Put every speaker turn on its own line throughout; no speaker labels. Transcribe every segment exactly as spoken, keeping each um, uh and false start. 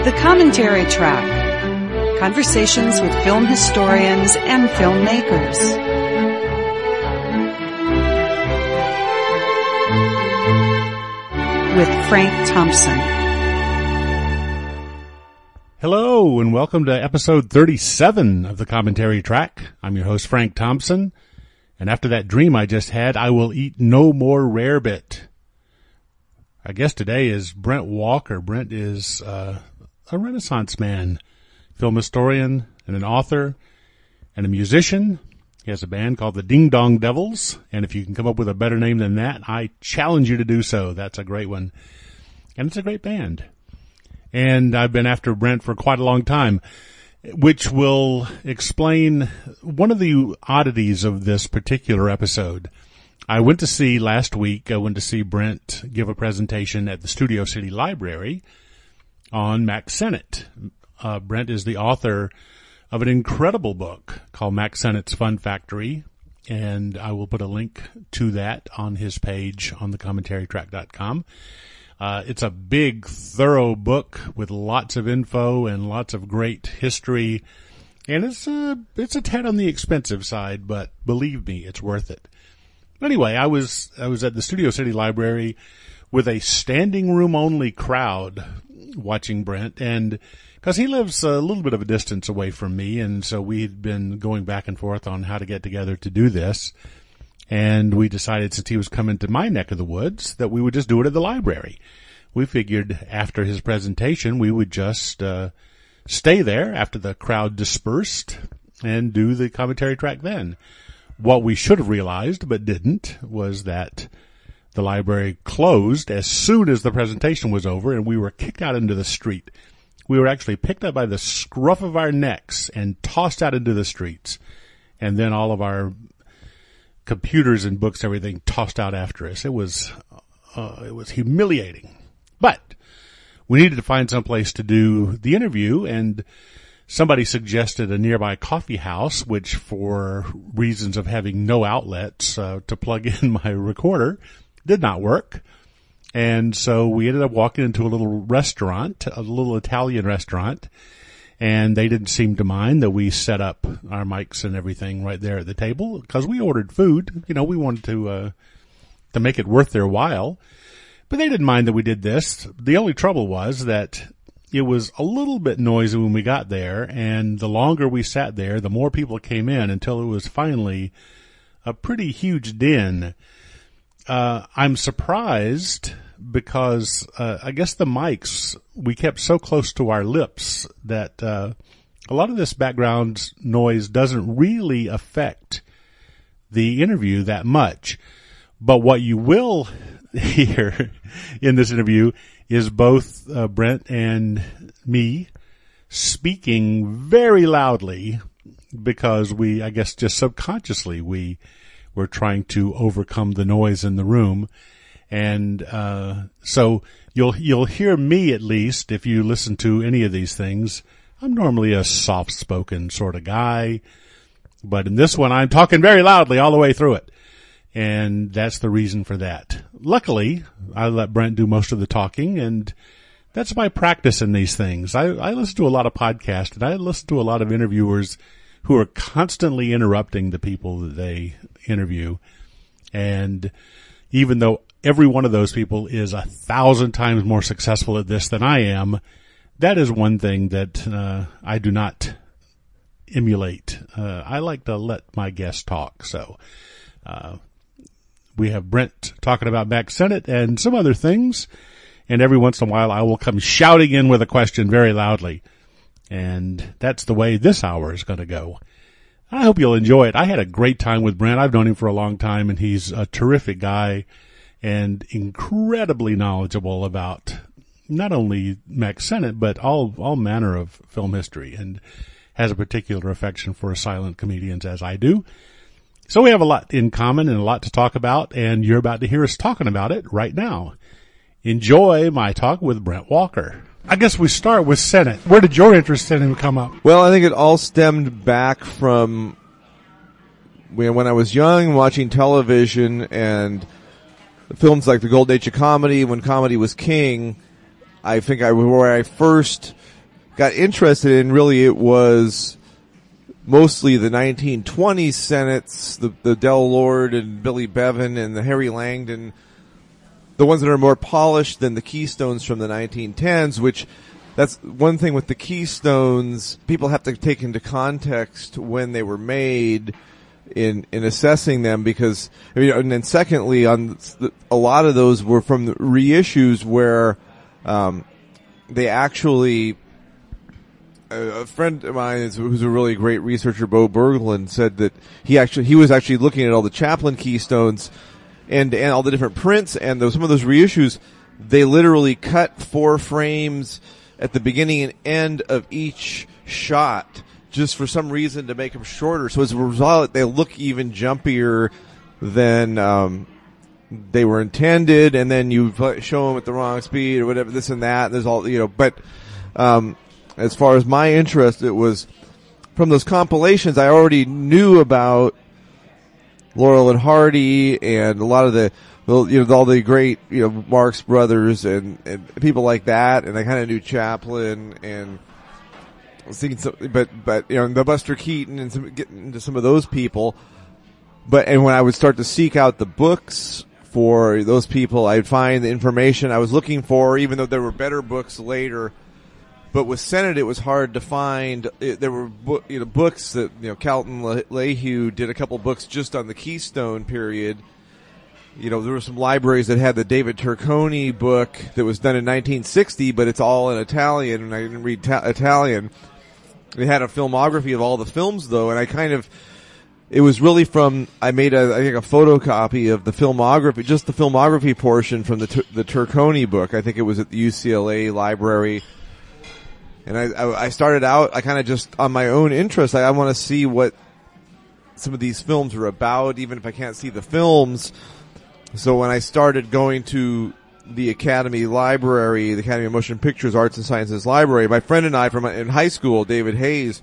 The Commentary Track. Conversations with film historians and filmmakers. With Frank Thompson.
Hello, and welcome to episode thirty-seven of The Commentary Track. I'm your host, Frank Thompson, and after that dream I just had, I will eat no more rarebit. Our guest today is Brent Walker. Brent is uh, a Renaissance man, film historian, and an author, and a musician. He has a band called the Ding Dong Devils, and if you can come up with a better name than that, I challenge you to do so. That's a great one. And it's a great band. And I've been after Brent for quite a long time, which will explain one of the oddities of this particular episode. I went to see last week, I went to see Brent give a presentation at the Studio City Library on Mack Sennett. Uh, Brent is the author of an incredible book called Mack Sennett's Fun Factory, and I will put a link to that on his page on the commentary track dot com. Uh, it's a big, thorough book with lots of info and lots of great history, and it's a, it's a tad on the expensive side, but believe me, it's worth it. Anyway, I was, I was at the Studio City Library with a standing room only crowd watching Brent, and because he lives a little bit of a distance away from me, and so we'd been going back and forth on how to get together to do this, and we decided since he was coming to my neck of the woods that we would just do it at the library. We figured after his presentation we would just uh stay there after the crowd dispersed and do the commentary track then. What we should have realized, but didn't, was that the library closed as soon as the presentation was over, and we were kicked out into the street. We were actually picked up by the scruff of our necks and tossed out into the streets. And then all of our computers and books, everything tossed out after us. It was, uh, it was humiliating. But we needed to find some place to do the interview, and somebody suggested a nearby coffee house, which for reasons of having no outlets uh, to plug in my recorder did not work. And so we ended up walking into a little restaurant, a little Italian restaurant, and they didn't seem to mind that we set up our mics and everything right there at the table because we ordered food. You know, we wanted to uh to make it worth their while. But they didn't mind that we did this. The only trouble was that it was a little bit noisy when we got there, and the longer we sat there, the more people came in until it was finally a pretty huge din. Uh, I'm surprised because, uh, I guess the mics, we kept so close to our lips that, uh, a lot of this background noise doesn't really affect the interview that much. But what you will hear in this interview is both, uh, Brent and me speaking very loudly because we, I guess just subconsciously, we, we're trying to overcome the noise in the room. And, uh, so you'll, you'll hear me at least if you listen to any of these things. I'm normally a soft-spoken sort of guy, but in this one I'm talking very loudly all the way through it. And that's the reason for that. Luckily, I let Brent do most of the talking, and that's my practice in these things. I, I listen to a lot of podcasts, and I listen to a lot of interviewers who are constantly interrupting the people that they interview. And even though every one of those people is a thousand times more successful at this than I am, that is one thing that uh, I do not emulate. Uh, I like to let my guests talk. So uh, we have Brent talking about Mack Sennett and some other things, and every once in a while I will come shouting in with a question very loudly. And that's the way this hour is going to go. I hope you'll enjoy it. I had a great time with Brent. I've known him for a long time, and he's a terrific guy and incredibly knowledgeable about not only Mack Sennett, but all all manner of film history, and has a particular affection for silent comedians, as I do. So we have a lot in common and a lot to talk about, and you're about to hear us talking about it right now. Enjoy my talk with Brent Walker. I guess we start with Sennett. Where did your interest in him come up?
Well, I think it all stemmed back from when I was young, watching television and films like the Golden Age of Comedy, when comedy was king. I think I where I first got interested in, really, it was mostly the nineteen twenties Senates, the, the Del Lord and Billy Bevan and the Harry Langdon, the ones that are more polished than the Keystones from the nineteen tens, which that's one thing with the Keystones, people have to take into context when they were made in in assessing them, because, I mean, and then secondly, on the, a lot of those were from the reissues where um, they actually, a, a friend of mine who's a really great researcher, Bo Berglund, said that he actually he was actually looking at all the Chaplin Keystones and and all the different prints, and those, some of those reissues, they literally cut four frames at the beginning and end of each shot, just for some reason to make them shorter. So as a result, they look even jumpier than um, they were intended, and then you show them at the wrong speed or whatever, this and that. There's all, you know, but um, as far as my interest, it was from those compilations. I already knew about Laurel and Hardy and a lot of the, you know, all the great, you know, Marx Brothers and, and people like that, and I kind of knew Chaplin and I was thinking, so, but but you know, the Buster Keaton and some, getting into some of those people. But and when I would start to seek out the books for those people, I'd find the information I was looking for, even though there were better books later. But with Senate, it was hard to find. It, there were bo- you know books that, you know, Calton LaHue did a couple books just on the Keystone period. You know, there were some libraries that had the David Turconi book that was done in nineteen sixty, but it's all in Italian, and I didn't read ta- Italian. They had a filmography of all the films, though, and I kind of, it was really from, I made a, I think a photocopy of the filmography, just the filmography portion from the the Turconi book. I think it was at the U C L A library. And I, I, I started out, I kind of just, on my own interest, I, I want to see what some of these films are about, even if I can't see the films. So when I started going to the Academy Library, the Academy of Motion Pictures Arts and Sciences Library, my friend and I from in high school, David Hayes,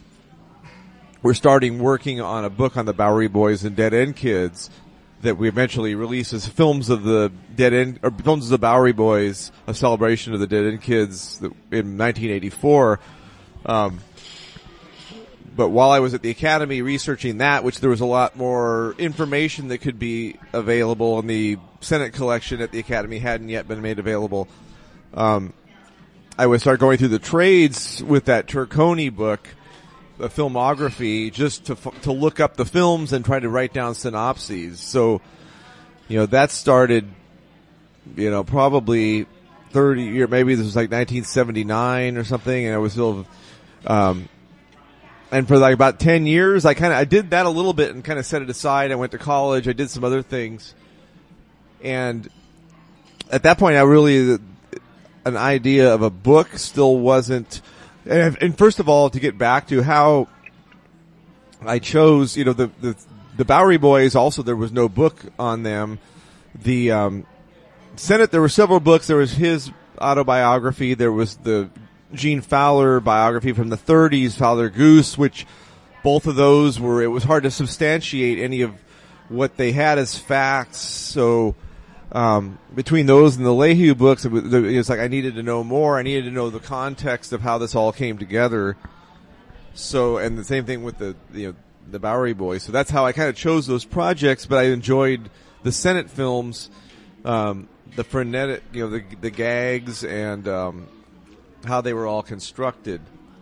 were starting working on a book on the Bowery Boys and Dead End Kids that we eventually released as films of the Dead End, or films of the Bowery Boys, a celebration of the Dead End Kids in nineteen eighty-four. Um, But while I was at the Academy researching that, which there was a lot more information that could be available, and the Senate collection at the Academy hadn't yet been made available, um, I would start going through the trades with that Turconi book, the filmography, just to to look up the films and try to write down synopses. So, you know, that started, you know, probably thirty years, maybe this was like nineteen seventy-nine or something, and I was still, um, and for like about ten years, I kind of, I did that a little bit and kind of set it aside. I went to college. I did some other things. And at that point, I really, an idea of a book still wasn't, and, and first of all, to get back to how I chose, you know, the, the, the Bowery Boys, also there was no book on them. The, um, Senate, there were several books. There was his autobiography. There was the Gene Fowler biography from the thirties, Fowler Goose, which both of those were, it was hard to substantiate any of what they had as facts. So, um, between those and the LaHue books, it was, it was like I needed to know more. I needed to know the context of how this all came together. So, and the same thing with the, you know, the Bowery Boys. So that's how I kind of chose those projects, but I enjoyed the Senate films, um, the frenetic, you know, the, the gags and, um, how they were all constructed.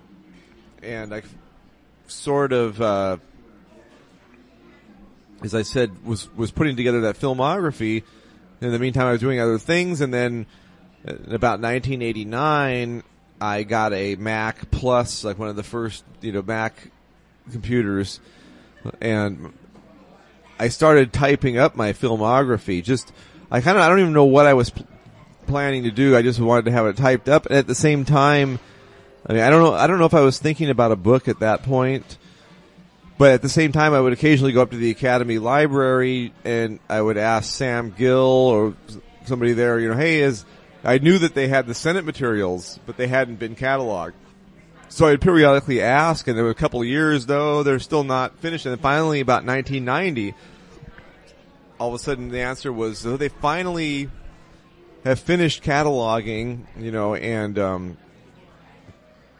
And I sort of, uh, as I said, was, was putting together that filmography. In the meantime, I was doing other things, and then in about nineteen eighty-nine, I got a Mac Plus, like one of the first, you know, Mac computers, and I started typing up my filmography. Just, I kind of, I don't even know what I was pl- planning to do. I just wanted to have it typed up, and at the same time, I mean, I don't know, I don't know if I was thinking about a book at that point, but at the same time, I would occasionally go up to the Academy Library and I would ask Sam Gill or somebody there, you know, hey, is, I knew that they had the Senate materials, but they hadn't been cataloged. So I'd periodically ask, and there were a couple of years, though, they're still not finished. And then finally, about nineteen ninety, all of a sudden the answer was, oh, they finally have finished cataloging, you know, and, um,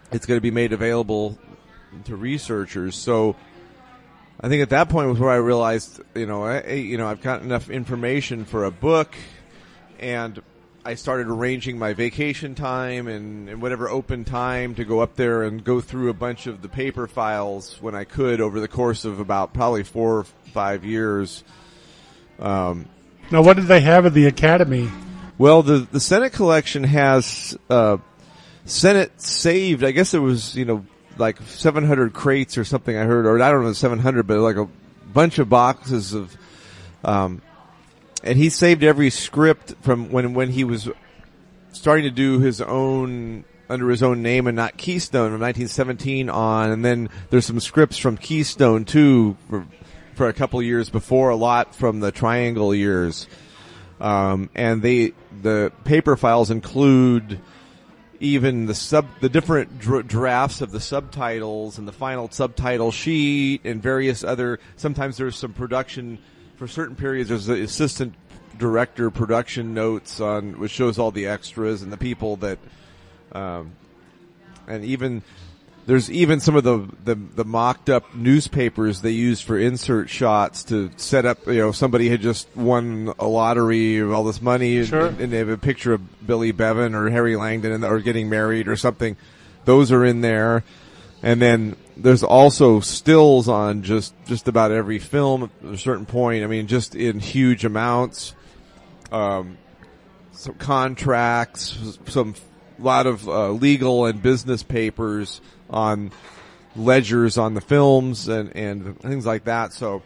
it's going to be made available to researchers. So I think at that point was where I realized, you know, I, you know, I've got enough information for a book, and I started arranging my vacation time and, and whatever open time to go up there and go through a bunch of the paper files when I could over the course of about probably four or five years. Um,
now, what did they have at the Academy?
Well, the the Senate collection has uh, Senate saved. I guess it was, you know, like seven hundred crates or something. I heard, or I don't know, seven hundred, but like a bunch of boxes of. Um, and he saved every script from when when he was starting to do his own under his own name and not Keystone from nineteen seventeen on, and then there's some scripts from Keystone too for, for a couple of years before, a lot from the Triangle years. Um, and they, the paper files include even the sub, the different dr- drafts of the subtitles and the final subtitle sheet and various other, sometimes there's some production, for certain periods there's the assistant director production notes on, which shows all the extras and the people that, um, and even, there's even some of the, the, the mocked up newspapers they used for insert shots to set up, you know, somebody had just won a lottery of all this money,
sure.
and, and they have a picture of Billy Bevan or Harry Langdon and, or getting married or something. Those are in there. And then there's also stills on just, just about every film at a certain point. I mean, just in huge amounts. Um, some contracts, some, lot of uh, legal and business papers on ledgers on the films and, and things like that. So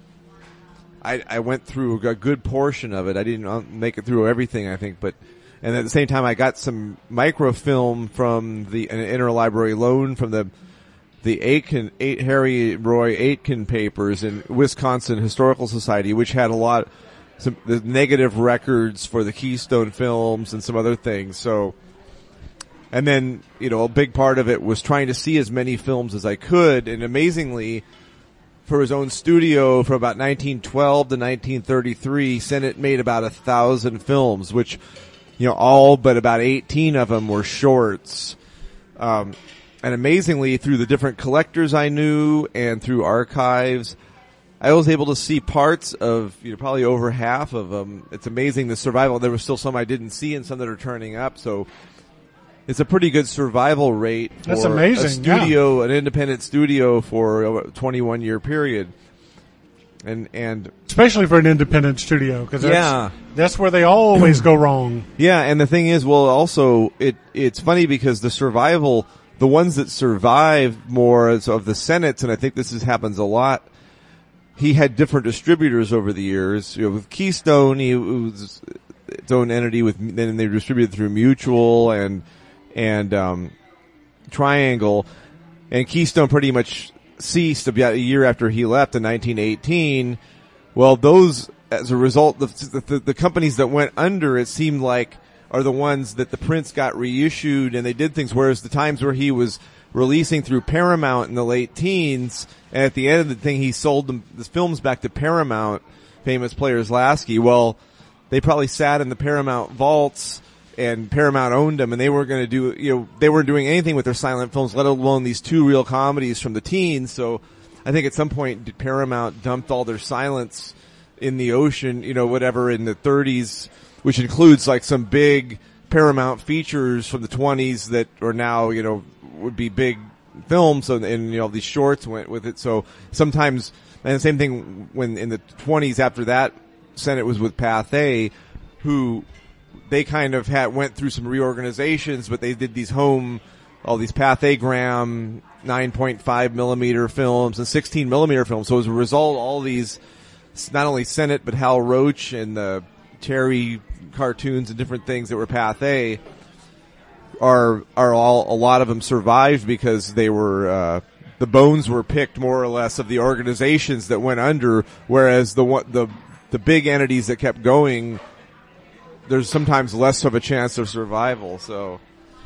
I, I went through a good portion of it. I didn't make it through everything, I think, but, and at the same time I got some microfilm from the, an interlibrary loan from the, the Aitken, eight, Harry Roy Aitken papers in Wisconsin Historical Society, which had a lot, some, the negative records for the Keystone films and some other things. So, and then, you know, a big part of it was trying to see as many films as I could. And amazingly, for his own studio, from about nineteen twelve to nineteen thirty-three, Sennett made about a thousand films, which, you know, all but about eighteen of them were shorts. Um, and amazingly, through the different collectors I knew and through archives, I was able to see parts of, you know, probably over half of them. It's amazing the survival. There were still some I didn't see and some that are turning up. So, it's a pretty good survival rate for
That's amazing,
a studio,
yeah.
an independent studio for a twenty-one year period. And, and.
Especially for an independent studio, cause that's,
yeah.
that's where they always go wrong.
Yeah, and the thing is, well, also, it, it's funny because the survival, the ones that survive more of the Senates, and I think this is, happens a lot, he had different distributors over the years. You know, with Keystone, he was its own entity with, then they distributed through Mutual and, and um Triangle, and Keystone pretty much ceased about a year after he left in nineteen eighteen. Well, those, as a result, the, the, the companies that went under, it seemed like, are the ones that the prints got reissued and they did things, whereas the times where he was releasing through Paramount in the late teens, and at the end of the thing he sold them, the films back to Paramount, Famous Players Lasky. Well, they probably sat in the Paramount vaults, and Paramount owned them, and they weren't going to do, you know, they weren't doing anything with their silent films, let alone these two real comedies from the teens. So I think at some point Paramount dumped all their silents in the ocean, you know, whatever, in the thirties, which includes like some big Paramount features from the twenties that are now, you know, would be big films, and, and you know, these shorts went with it. So sometimes, and the same thing when in the twenties after that, Sennett was with Pathé, who they kind of had went through some reorganizations, but they did these home, all these Pathé-gram nine point five millimeter films and sixteen millimeter films. So as a result, all these, not only Sennett, but Hal Roach and the Terry cartoons and different things that were Pathé are, are all, a lot of them survived because they were, uh, the bones were picked more or less of the organizations that went under, whereas the one, the, the big entities that kept going, there's sometimes less of a chance of survival. So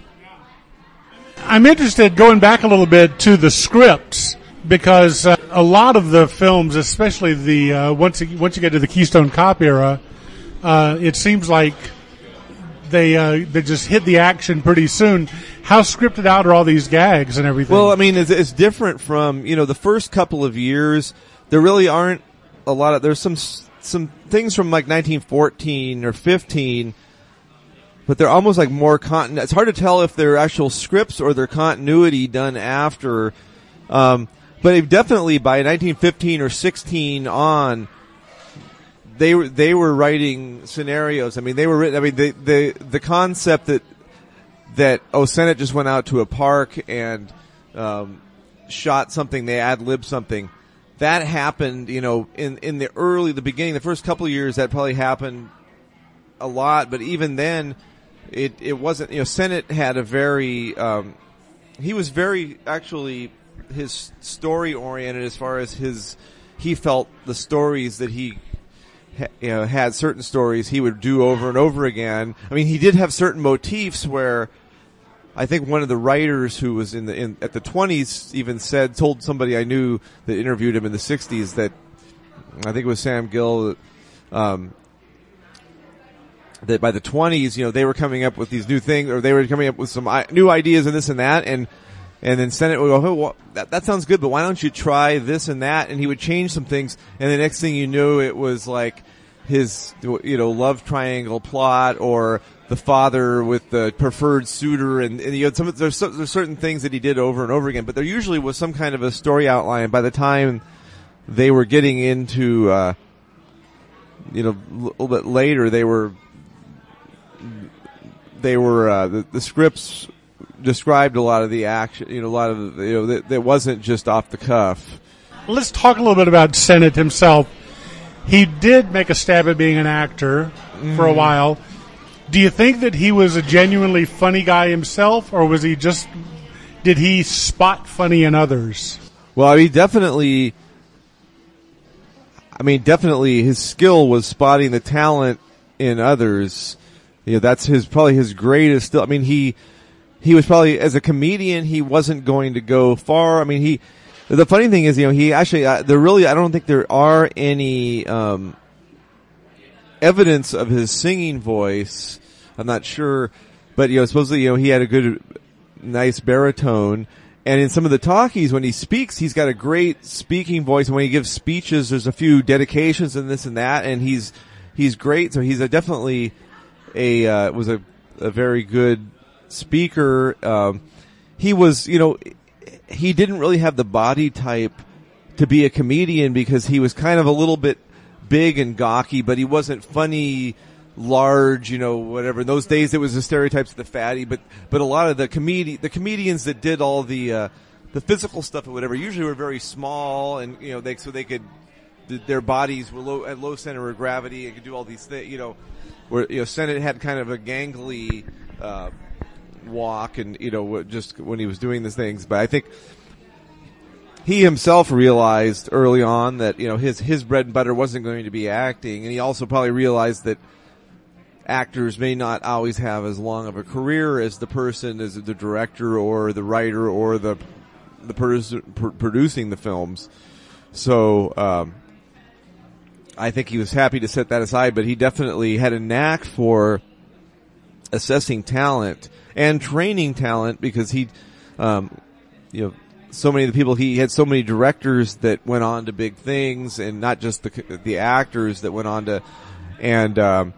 I'm interested, going back a little bit, to the scripts, because uh, a lot of the films, especially the uh, once you, once you get to the Keystone Cop era, uh, it seems like they uh, they just hit the action pretty soon. How scripted out are all these gags and everything?
Well, I mean, it's, it's different from, you know, the first couple of years. There really aren't a lot of, there's some some things from like nineteen fourteen or fifteen, but they're almost like more content. It's hard to tell if they're actual scripts or they're continuity done after. Um, but definitely by nineteen fifteen or sixteen on, they were they were writing scenarios. I mean, they were written. I mean, the the the concept that that oh, Sennett just went out to a park and um, shot something. They ad-libbed something. That happened, you know, in in the early, the beginning, the first couple of years. That probably happened a lot. But even then, it it wasn't. You know, Sennett had a very um, he was very actually his story oriented as far as his he felt the stories that he. You know, had certain stories he would do over and over again. I mean, he did have certain motifs where I think one of the writers who was in the in at the twenties even said, told somebody I knew that interviewed him in the sixties that I think it was Sam Gill, um, that by the twenties, you know, they were coming up with these new things, or they were coming up with some I- new ideas and this and that, and and then Sennett would go, oh, well, that, that sounds good, but why don't you try this and that? And he would change some things, and the next thing you knew, it was like his, you know, love triangle plot, or the father with the preferred suitor, and, and you know, some, there's, there's certain things that he did over and over again, but there usually was some kind of a story outline. By the time they were getting into, uh, you know, a little bit later, they were, they were, uh, the, the scripts described a lot of the action, you know, a lot of, you know, that, that wasn't just off the cuff.
Let's talk a little bit about Sennett himself. He did make a stab at being an actor mm. for a while. Do you think that he was a genuinely funny guy himself, or was he just, did he spot funny in others?
Well, I mean, definitely, I mean, definitely his skill was spotting the talent in others. You know, that's his, probably his greatest, I mean, he, He was probably, as a comedian, he wasn't going to go far. I mean, he, the funny thing is, you know, he actually, uh, there really, I don't think there are any, um, evidence of his singing voice. I'm not sure, but, you know, supposedly, you know, he had a good, nice baritone. And in some of the talkies, when he speaks, he's got a great speaking voice. And when he gives speeches, there's a few dedications and this and that, and he's, he's great. So he's a definitely a, uh, was a, a very good speaker. Um, he was, you know, he didn't really have the body type to be a comedian because he was kind of a little bit big and gawky, but he wasn't funny, large, you know, whatever. In those days, it was the stereotypes of the fatty, but, but a lot of the comedi- the comedians that did all the, uh, the physical stuff or whatever usually were very small, and, you know, they, so they could, their bodies were low, at low center of gravity and could do all these things, you know, where, you know, Sennett had kind of a gangly, uh, walk, and, you know, just when he was doing these things. But I think he himself realized early on that, you know, his his bread and butter wasn't going to be acting, and he also probably realized that actors may not always have as long of a career as the person, as the director or the writer or the the person pr- producing the films. So um I think he was happy to set that aside, but he definitely had a knack for assessing talent and training talent, because he, um, you know, so many of the people, he had so many directors that went on to big things, and not just the the actors that went on to, and um,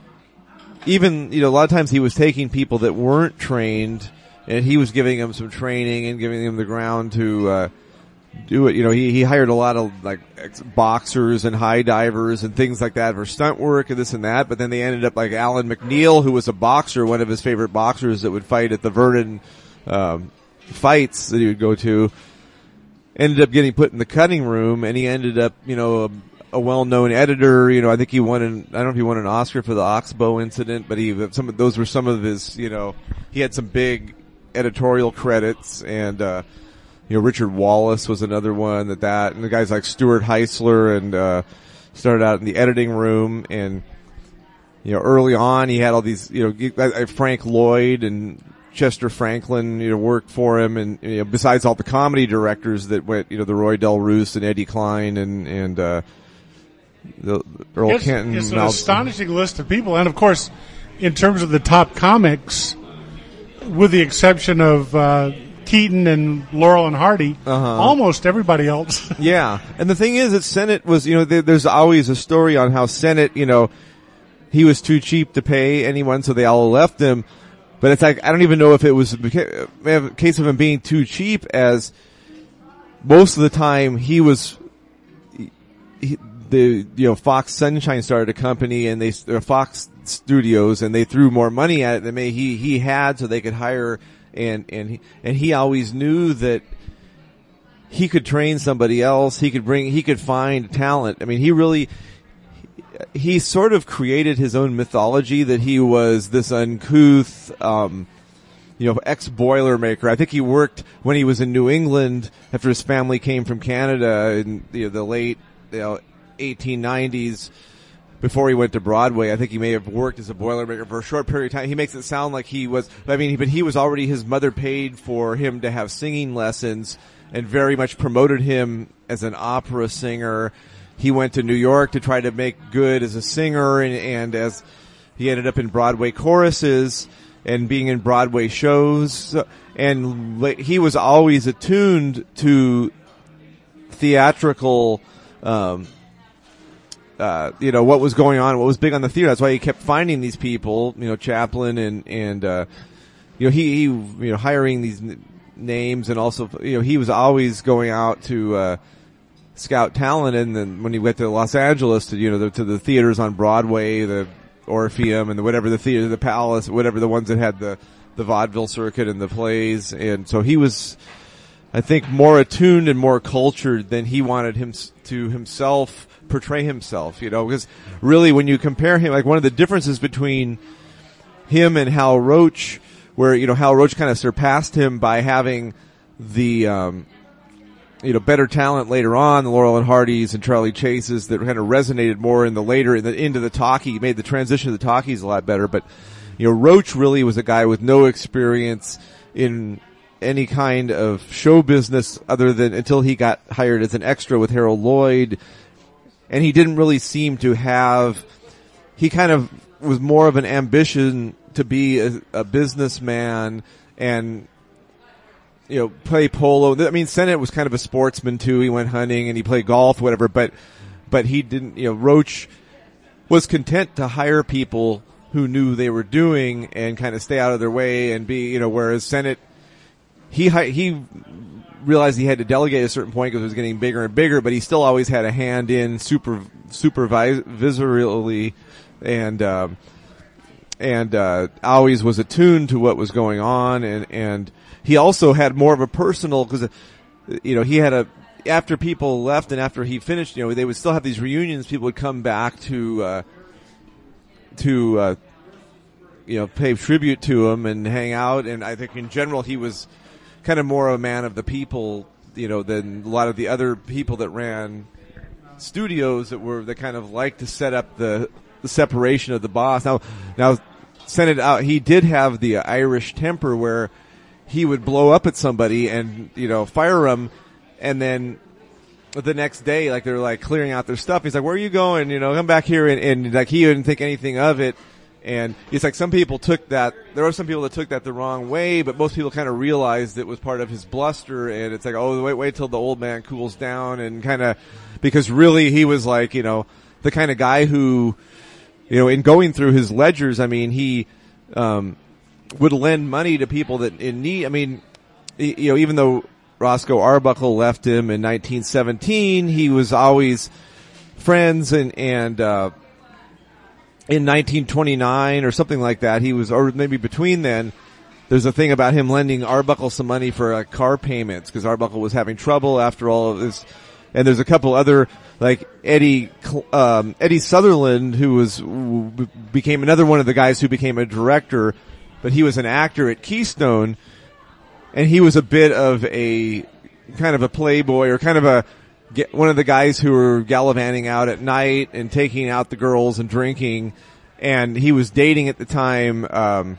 even, you know, a lot of times he was taking people that weren't trained, and he was giving them some training and giving them the ground to uh, do it. You know, he he hired a lot of like boxers and high divers and things like that for stunt work and this and that. But then they ended up like Alan McNeil, who was a boxer, one of his favorite boxers that would fight at the Vernon um, fights that he would go to, ended up getting put in the cutting room, and he ended up, you know, a, a well-known editor. You know, I think he won an, I don't know if he won an Oscar for the Oxbow incident, but he, some of those were some of his, you know, he had some big editorial credits, and, uh, you know, Richard Wallace was another one that that, and the guys like Stuart Heisler, and, uh, started out in the editing room, and, you know, early on he had all these, you know, Frank Lloyd and Chester Franklin, you know, worked for him, and, you know, besides all the comedy directors that went, you know, the Roy Del Roos and Eddie Klein and, and, uh, the Earl
it's,
Kenton.
It's an
Mal-
astonishing list of people, and of course, in terms of the top comics, with the exception of uh, Keaton and Laurel and Hardy,
Uh-huh.
almost everybody else.
Yeah, and the thing is that Sennett was, you know, there, there's always a story on how Sennett, you know, he was too cheap to pay anyone, so they all left him. But it's like, I don't even know if it was a case of him being too cheap, as most of the time he was, he, the, you know, Fox Sunshine started a company, and they, or Fox Studios, and they threw more money at it than maybe he, he had, so they could hire, and, and he, and he always knew that he could train somebody else, he could bring, he could find talent. I mean, he really, he sort of created his own mythology that he was this uncouth, um, you know, ex-Boilermaker. I think he worked when he was in New England after his family came from Canada in you know, the late, you know, eighteen nineties before he went to Broadway. I think he may have worked as a Boilermaker for a short period of time. He makes it sound like he was, I mean, but he was already, his mother paid for him to have singing lessons and very much promoted him as an opera singer. He went to New York to try to make good as a singer, and, and as he ended up in Broadway choruses and being in Broadway shows. And he was always attuned to theatrical, um, uh, you know, what was going on, what was big on the theater. That's why he kept finding these people, you know, Chaplin and, and, uh, you know, he, he, you know, hiring these n- names, and also, you know, he was always going out to, uh, scout talent, and then when he went to Los Angeles to, you know, the, to the theaters on Broadway, the Orpheum and the whatever the theater, the Palace, whatever the ones that had the, the vaudeville circuit and the plays. And so he was, I think, more attuned and more cultured than he wanted him to himself portray himself, you know, because really when you compare him, like one of the differences between him and Hal Roach, where, you know, Hal Roach kind of surpassed him by having the, um, you know, better talent later on, the Laurel and Hardys and Charlie Chases that kind of resonated more in the later, in the, into the talkie, made the transition to the talkies a lot better. But, you know, Roach really was a guy with no experience in any kind of show business other than until he got hired as an extra with Harold Lloyd. And he didn't really seem to have, he kind of was more of an ambition to be a, a businessman and, you know, play polo. I mean, Sennett was kind of a sportsman too. He went hunting and he played golf, whatever, but, but he didn't, you know, Roach was content to hire people who knew they were doing and kind of stay out of their way and be, you know, whereas Sennett, he, he realized he had to delegate at a certain point because it was getting bigger and bigger, but he still always had a hand in super, supervisorily and, um, and, uh, always was attuned to what was going on, and, and, he also had more of a personal, because, you know, he had a, after people left and after he finished, you know, they would still have these reunions. People would come back to, uh, to, uh, you know, pay tribute to him and hang out. And I think in general, he was kind of more of a man of the people, you know, than a lot of the other people that ran studios that were, that kind of liked to set up the, the separation of the boss. Now, now, send it out. He did have the Irish temper where he would blow up at somebody and, you know, fire them, and then the next day, like, they're like clearing out their stuff. He's like, where are you going? You know, come back here. And, and like, he didn't think anything of it. And it's like some people took that, there were some people that took that the wrong way, but most people kind of realized it was part of his bluster. And it's like, oh, wait, wait till the old man cools down, and kind of, because really he was like, you know, the kind of guy who, you know, in going through his ledgers, I mean, he, um, would lend money to people that in need. I mean, you know, even though Roscoe Arbuckle left him in nineteen seventeen, he was always friends, and, and, uh, in nineteen twenty-nine or something like that, he was, or maybe between then, there's a thing about him lending Arbuckle some money for uh, car payments, because Arbuckle was having trouble after all of this. And there's a couple other, like Eddie, um, Eddie Sutherland, who was, became another one of the guys who became a director, but he was an actor at Keystone, and he was a bit of a, kind of a playboy, or kind of a, one of the guys who were gallivanting out at night and taking out the girls and drinking. And he was dating at the time, um,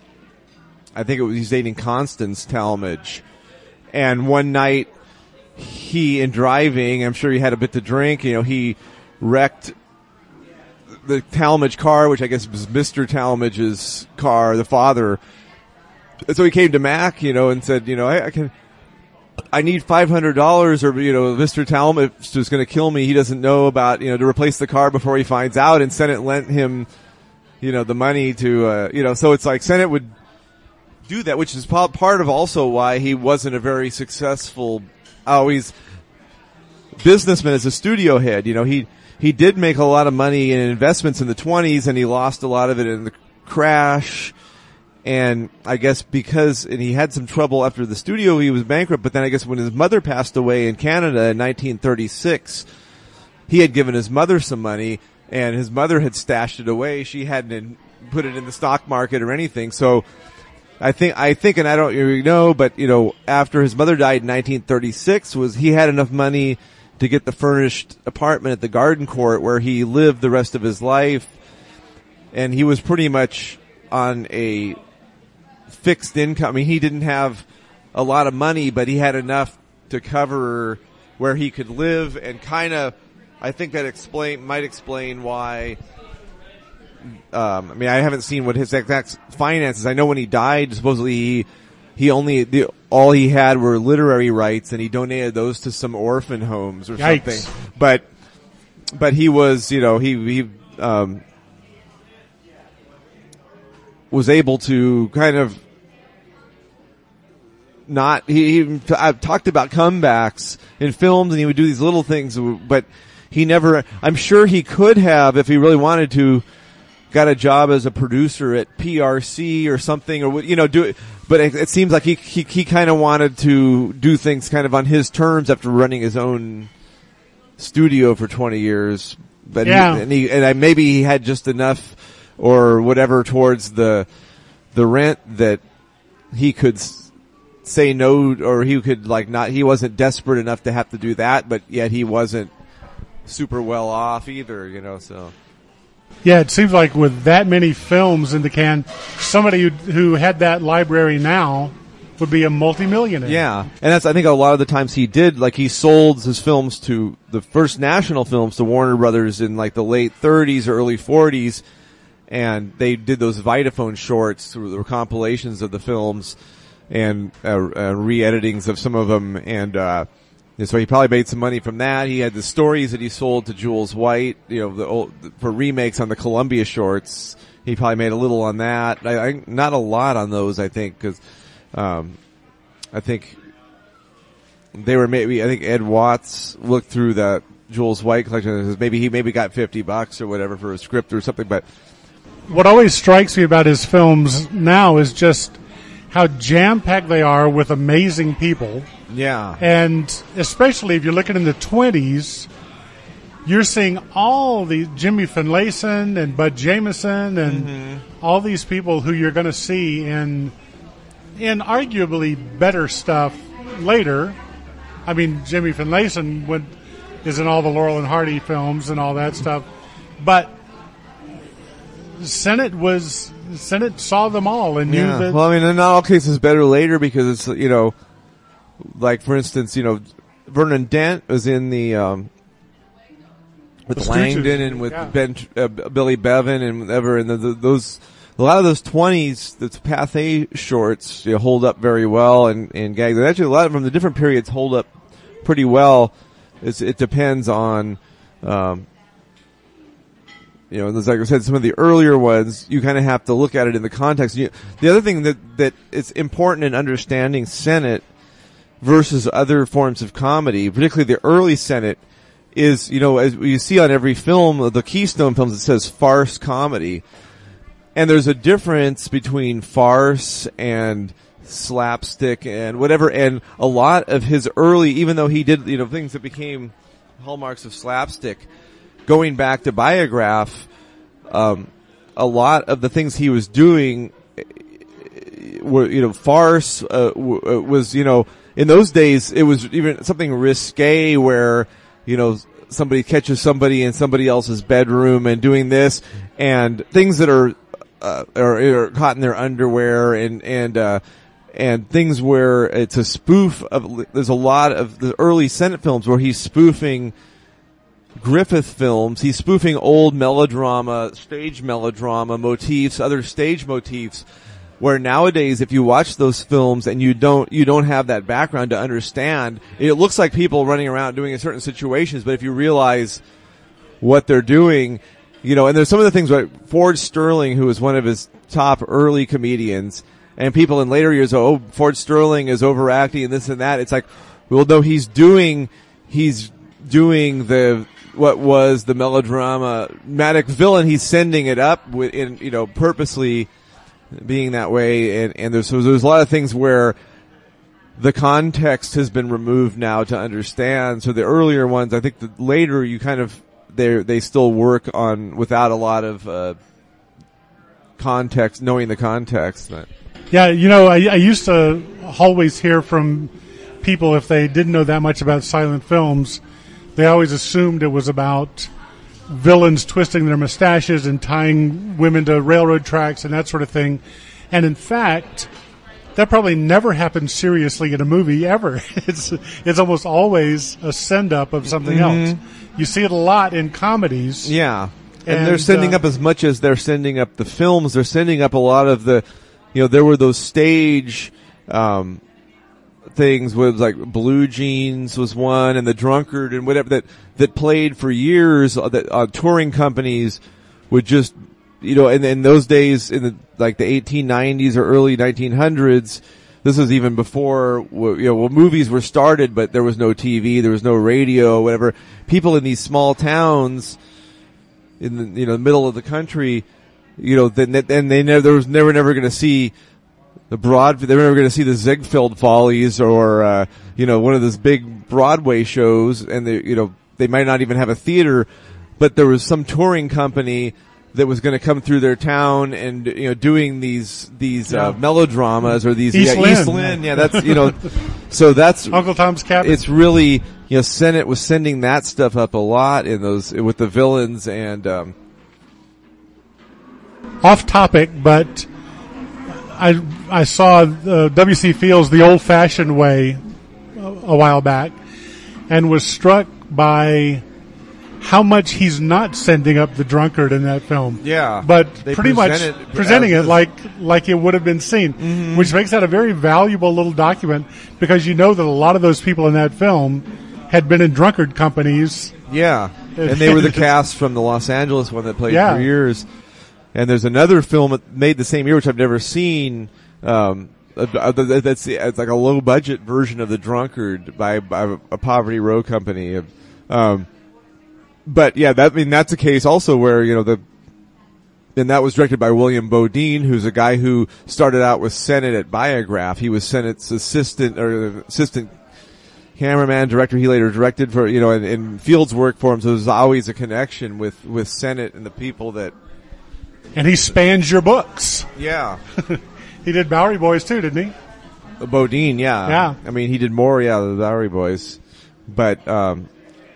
I think it was, he was dating Constance Talmadge. And one night, he, in driving, I'm sure he had a bit to drink, you know, he wrecked the Talmadge car, which I guess was Mister Talmadge's car, the father. And so he came to Mac, you know, and said, you know, I, I can, I need five hundred dollars, or, you know, Mister Talmadge is going to kill me. He doesn't know about, you know, to replace the car before he finds out. And Sennett lent him, you know, the money to, uh, you know, so it's like Sennett would do that, which is part of also why he wasn't a very successful, always businessman as a studio head. You know, he, he did make a lot of money in investments in the twenties, and he lost a lot of it in the crash. And I guess because, and he had some trouble after the studio, he was bankrupt, but then I guess when his mother passed away in Canada in nineteen thirty-six, he had given his mother some money, and his mother had stashed it away. She hadn't put it in the stock market or anything. So I think, I think, and I don't really know, but, you know, after his mother died in nineteen thirty-six, was he had enough money to get the furnished apartment at the Garden Court where he lived the rest of his life. And he was pretty much on a fixed income. I mean, he didn't have a lot of money, but he had enough to cover where he could live, and kind of, I think that explain, might explain why, um, I mean, I haven't seen what his exact finances. I know when he died, supposedly he, he only, the, all he had were literary rights, and he donated those to some orphan homes or
Yikes.
something. But, but he was, you know, he, he, um, was able to kind of not, he, he I've talked about comebacks in films, and he would do these little things, but he never, I'm sure he could have, if he really wanted to, got a job as a producer at P R C or something, or, you know, do it, but it, it seems like he, he, he kind of wanted to do things kind of on his terms after running his own studio for twenty years. But
yeah.
he, and he, and I, maybe he had just enough or whatever towards the, the rent that he could say no, or he could like not, he wasn't desperate enough to have to do that, but yet he wasn't super well off either, you know, so.
Yeah, it seems like with that many films in the can, somebody who, who had that library now would be a multimillionaire.
Yeah, and that's, I think a lot of the times he did, like he sold his films to, the first national films to Warner Brothers in like the late thirties or early forties, and they did those Vitaphone shorts, through the compilations of the films, and uh, uh, re-editings of some of them, and uh and so he probably made some money from that. He had the stories that he sold to Jules White, you know, the old, for remakes on the Columbia shorts. He probably made a little on that. I, I not a lot on those, I think, because um I think they were maybe, I think Ed Watts looked through the Jules White collection and says maybe he maybe got fifty bucks or whatever for a script or something, but
what always strikes me about his films now is just how jam-packed they are with amazing people.
yeah.
And especially if you're looking in the twenties, you're seeing all the Jimmy Finlayson and Bud Jameson and mm-hmm. all these people who you're going to see in in arguably better stuff later. I mean, Jimmy Finlayson went, is in all the Laurel and Hardy films and all that stuff. But Sennett was, Sennett saw them all and
yeah.
knew that.
Well, I mean, in not all cases better later, because it's, you know, like for instance, you know, Vernon Dent was in the, um, with
The
Langdon
Stooges.
and with
Yeah.
Ben, uh, Billy Bevan and whatever, and the, the, those, a lot of those twenties, the Pathé shorts, you know, hold up very well, and, and gags. And actually a lot from the different periods hold up pretty well. It's, it depends on, um, you know, like I said, some of the earlier ones, you kind of have to look at it in the context. You, the other thing that, that is important in understanding Sennett versus other forms of comedy, particularly the early Sennett, is, you know, as you see on every film, the Keystone films, it says farce comedy. And there's a difference between farce and slapstick and whatever, and a lot of his early, even though he did, you know, things that became hallmarks of slapstick, going back to Biograph, um, a lot of the things he was doing were, you know, farce, uh, w- was, you know, in those days, it was even something risque where, you know, somebody catches somebody in somebody else's bedroom and doing this, and things that are, uh, are, are caught in their underwear, and, and, uh, and things where it's a spoof of, there's a lot of the early Sennett films where he's spoofing Griffith films. He's spoofing old melodrama, stage melodrama motifs, other stage motifs, where nowadays if you watch those films and you don't, you don't have that background to understand, it looks like people running around doing in certain situations, but if you realize what they're doing, you know, and there's some of the things like Ford Sterling, who was one of his top early comedians, and people in later years, oh, Ford Sterling is overacting and this and that. It's like, well, no, he's doing, he's doing the, what was the melodramatic villain. He's sending it up with, in, you know, purposely being that way. And, and there's, so there's a lot of things where the context has been removed now to understand. So the earlier ones, I think the later you kind of, they they still work on without a lot of, uh, context, knowing the context. But.
Yeah, you know, I, I used to always hear from people if they didn't know that much about silent films, they always assumed it was about villains twisting their mustaches and tying women to railroad tracks and that sort of thing. And in fact, that probably never happened seriously in a movie ever. It's it's almost always a send-up of something
mm-hmm.
else. You see it a lot in comedies.
Yeah. And,
and
they're sending
uh,
up as much as they're sending up the films. They're sending up a lot of the, you know, there were those stage, um, things with like Blue Jeans was one, and The Drunkard and whatever that that played for years. Uh, that uh, touring companies would just, you know, and in those days in the like the eighteen nineties or early nineteen hundreds, this was even before, you know, well, movies were started, but there was no T V, there was no radio, whatever. People in these small towns in the, you know, the middle of the country, you know, then and they never, there was never never going to see the broad, they were never going to see the Ziegfeld Follies or, uh, you know, one of those big Broadway shows, and they, you know, they might not even have a theater, but there was some touring company that was going to come through their town and, you know, doing these, these,
yeah.
uh, melodramas or these,
East
yeah,
Lynn.
East Lynn, yeah, that's, you know, so that's,
Uncle Tom's Cabin.
it's really, you know, Senate was sending that stuff up a lot in those, with the villains and, um,
off topic, but I I saw uh, W C Fields The Old-Fashioned Way a, a while back and was struck by how much he's not sending up the drunkard in that film.
Yeah.
But
They
pretty much
present it
presenting
as
it like like it would have been seen,
mm-hmm.
which makes that a very valuable little document because you know that a lot of those people in that film had been in drunkard companies.
Yeah. And they were the cast from the Los Angeles one that played
Yeah.
for years. And there's another film made the same year, which I've never seen. Um, that's it's like a low budget version of The Drunkard by, by a Poverty Row company. Um, but yeah, that I mean that's a case also where you know the, and that was directed by William Bodine, who's a guy who started out with Senate at Biograph. He was Senate's assistant or assistant cameraman, director. He later directed for you know, and, and Fields worked for him. So there's always a connection with with Senate and the people that.
And he spans your books.
Yeah.
He did Bowery Boys too, didn't he?
Bodine, yeah.
Yeah.
I mean, he did more, yeah, the Bowery Boys. But, um,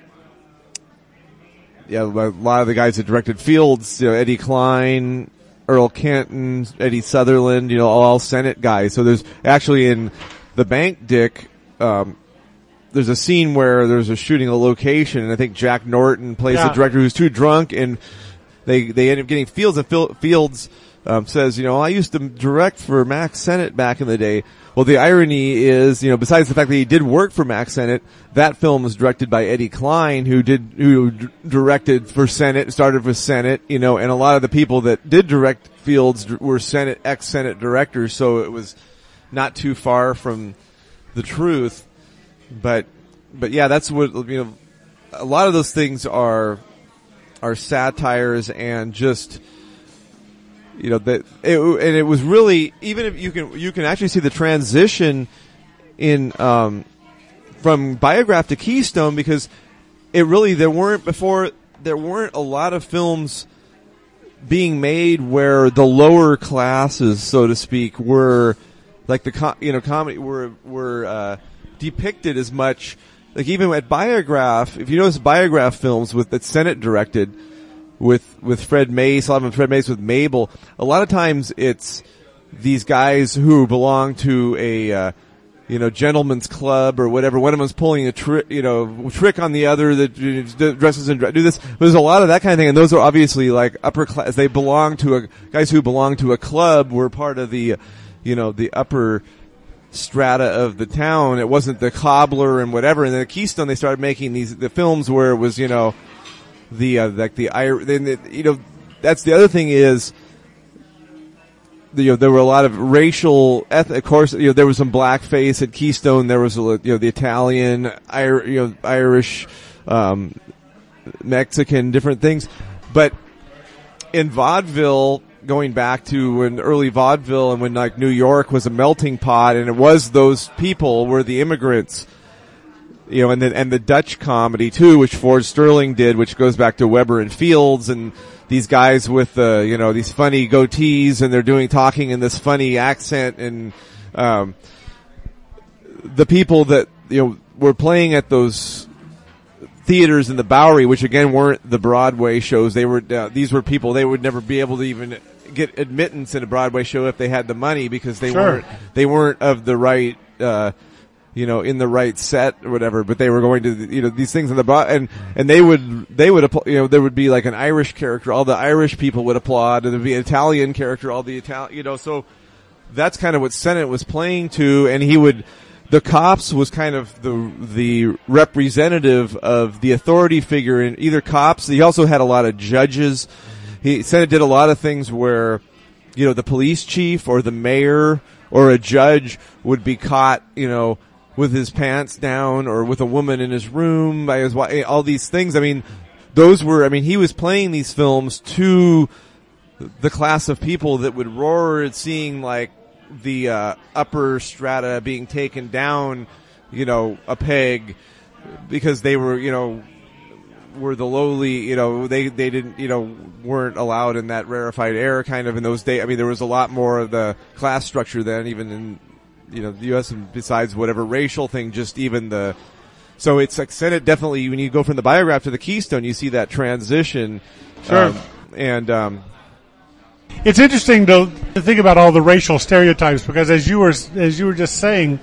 yeah, a lot of the guys that directed Fields, you know, Eddie Klein, Earl Canton, Eddie Sutherland, you know, all Senate guys. So there's actually in The Bank Dick, um, there's a scene where there's a shooting a location, and I think Jack Norton plays
Yeah.
the director who's too drunk, and They they end up getting Fields, and Fields um, says, you know, I used to direct for Max Sennett back in the day. Well, the irony is, you know, besides the fact that he did work for Max Sennett, that film was directed by Eddie Klein, who did who d- directed for Sennett, started with Sennett, you know, and a lot of the people that did direct Fields were Senate ex-Senate directors, so it was not too far from the truth. But but yeah, that's what you know. A lot of those things are. are satires and just, you know, that, it, and it was really, even if you can, you can actually see the transition in, um, from Biograph to Keystone because it really, there weren't before, there weren't a lot of films being made where the lower classes, so to speak, were, like the, co- you know, comedy, were, were, uh, depicted as much. Like even at Biograph, if you notice Biograph films with that Senate directed with with Fred Mace, a lot of them Fred Mace with Mabel, a lot of times it's these guys who belong to a uh, you know, gentleman's club or whatever. One of them's pulling a trick, you know, trick on the other that you know, dresses and do this. There's a lot of that kind of thing, and those are obviously like upper class. They belong to a guys who belong to a club. Were part of the, you know, the upper strata of the town. It wasn't the cobbler and whatever. And then at Keystone, they started making these the films where it was, you know, the uh, like the then the, you know, that's the other thing is. You know, there were a lot of racial, ethnic, of course, you know, there was some blackface at Keystone. There was, a, you know, the Italian, Ir- you know, Irish, um, Mexican, different things. But in vaudeville, going back to when early vaudeville and when like New York was a melting pot, and it was those people were the immigrants, you know, and then, and the Dutch comedy too, which Ford Sterling did, which goes back to Weber and Fields and, these guys with the, uh, you know, these funny goatees, and they're doing talking in this funny accent, and um, the people that you know were playing at those theaters in the Bowery, which again weren't the Broadway shows. They were uh, these were people they would never be able to even get admittance in a Broadway show if they had the money because they
Sure.
weren't they weren't of the right. Uh, you know, in the right set or whatever, but they were going to, you know, these things in the bottom, and, and they would, they would, you know, there would be like an Irish character, all the Irish people would applaud, and there'd be an Italian character, all the Italian, you know, so that's kind of what Sennett was playing to, and he would, the Cops was kind of the, the representative of the authority figure in either Cops, he also had a lot of judges, he, Sennett did a lot of things where, you know, the police chief or the mayor or a judge would be caught, you know, with his pants down or with a woman in his room by his wife, all these things. I mean, those were, I mean, he was playing these films to the class of people that would roar at seeing like the, uh, upper strata being taken down, you know, a peg because they were, you know, were the lowly, you know, they, they didn't, you know, weren't allowed in that rarefied air kind of in those days. I mean, there was a lot more of the class structure then, even in, you know, the U S and besides whatever racial thing, just even the, so it's like Sennett definitely, when you go from the Biograph to the Keystone, you see that transition.
Sure.
Um, and, um,
It's interesting to, to think about all the racial stereotypes because as you were, as you were just saying,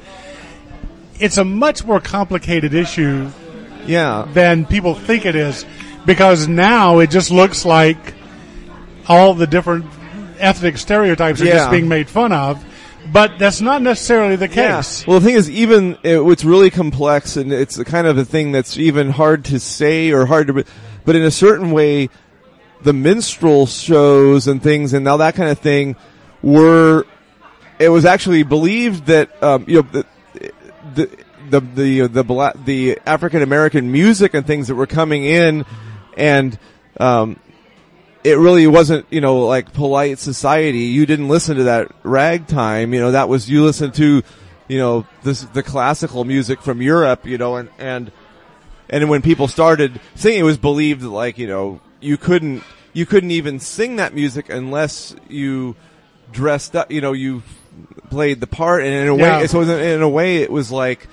it's a much more complicated issue
yeah,
than people think it is because now it just looks like all the different ethnic stereotypes are
Yeah.
just being made fun of. But that's not necessarily the case.
Yeah. Well, the thing is, even it, it's really complex, and it's a kind of a thing that's even hard to say or hard to. But in a certain way, the minstrel shows and things and all that kind of thing were. It was actually believed that um, you know the the the the the, Bla- the African American music and things that were coming in, and. Um, It really wasn't, you know, like polite society. You didn't listen to that ragtime, you know, that was, you listened to, you know, this, the classical music from Europe, you know, and, and, and when people started singing, it was believed that like, you know, you couldn't, you couldn't even sing that music unless you dressed up, you know, you played the part, and in a
Yeah.
way, so in a way it was like,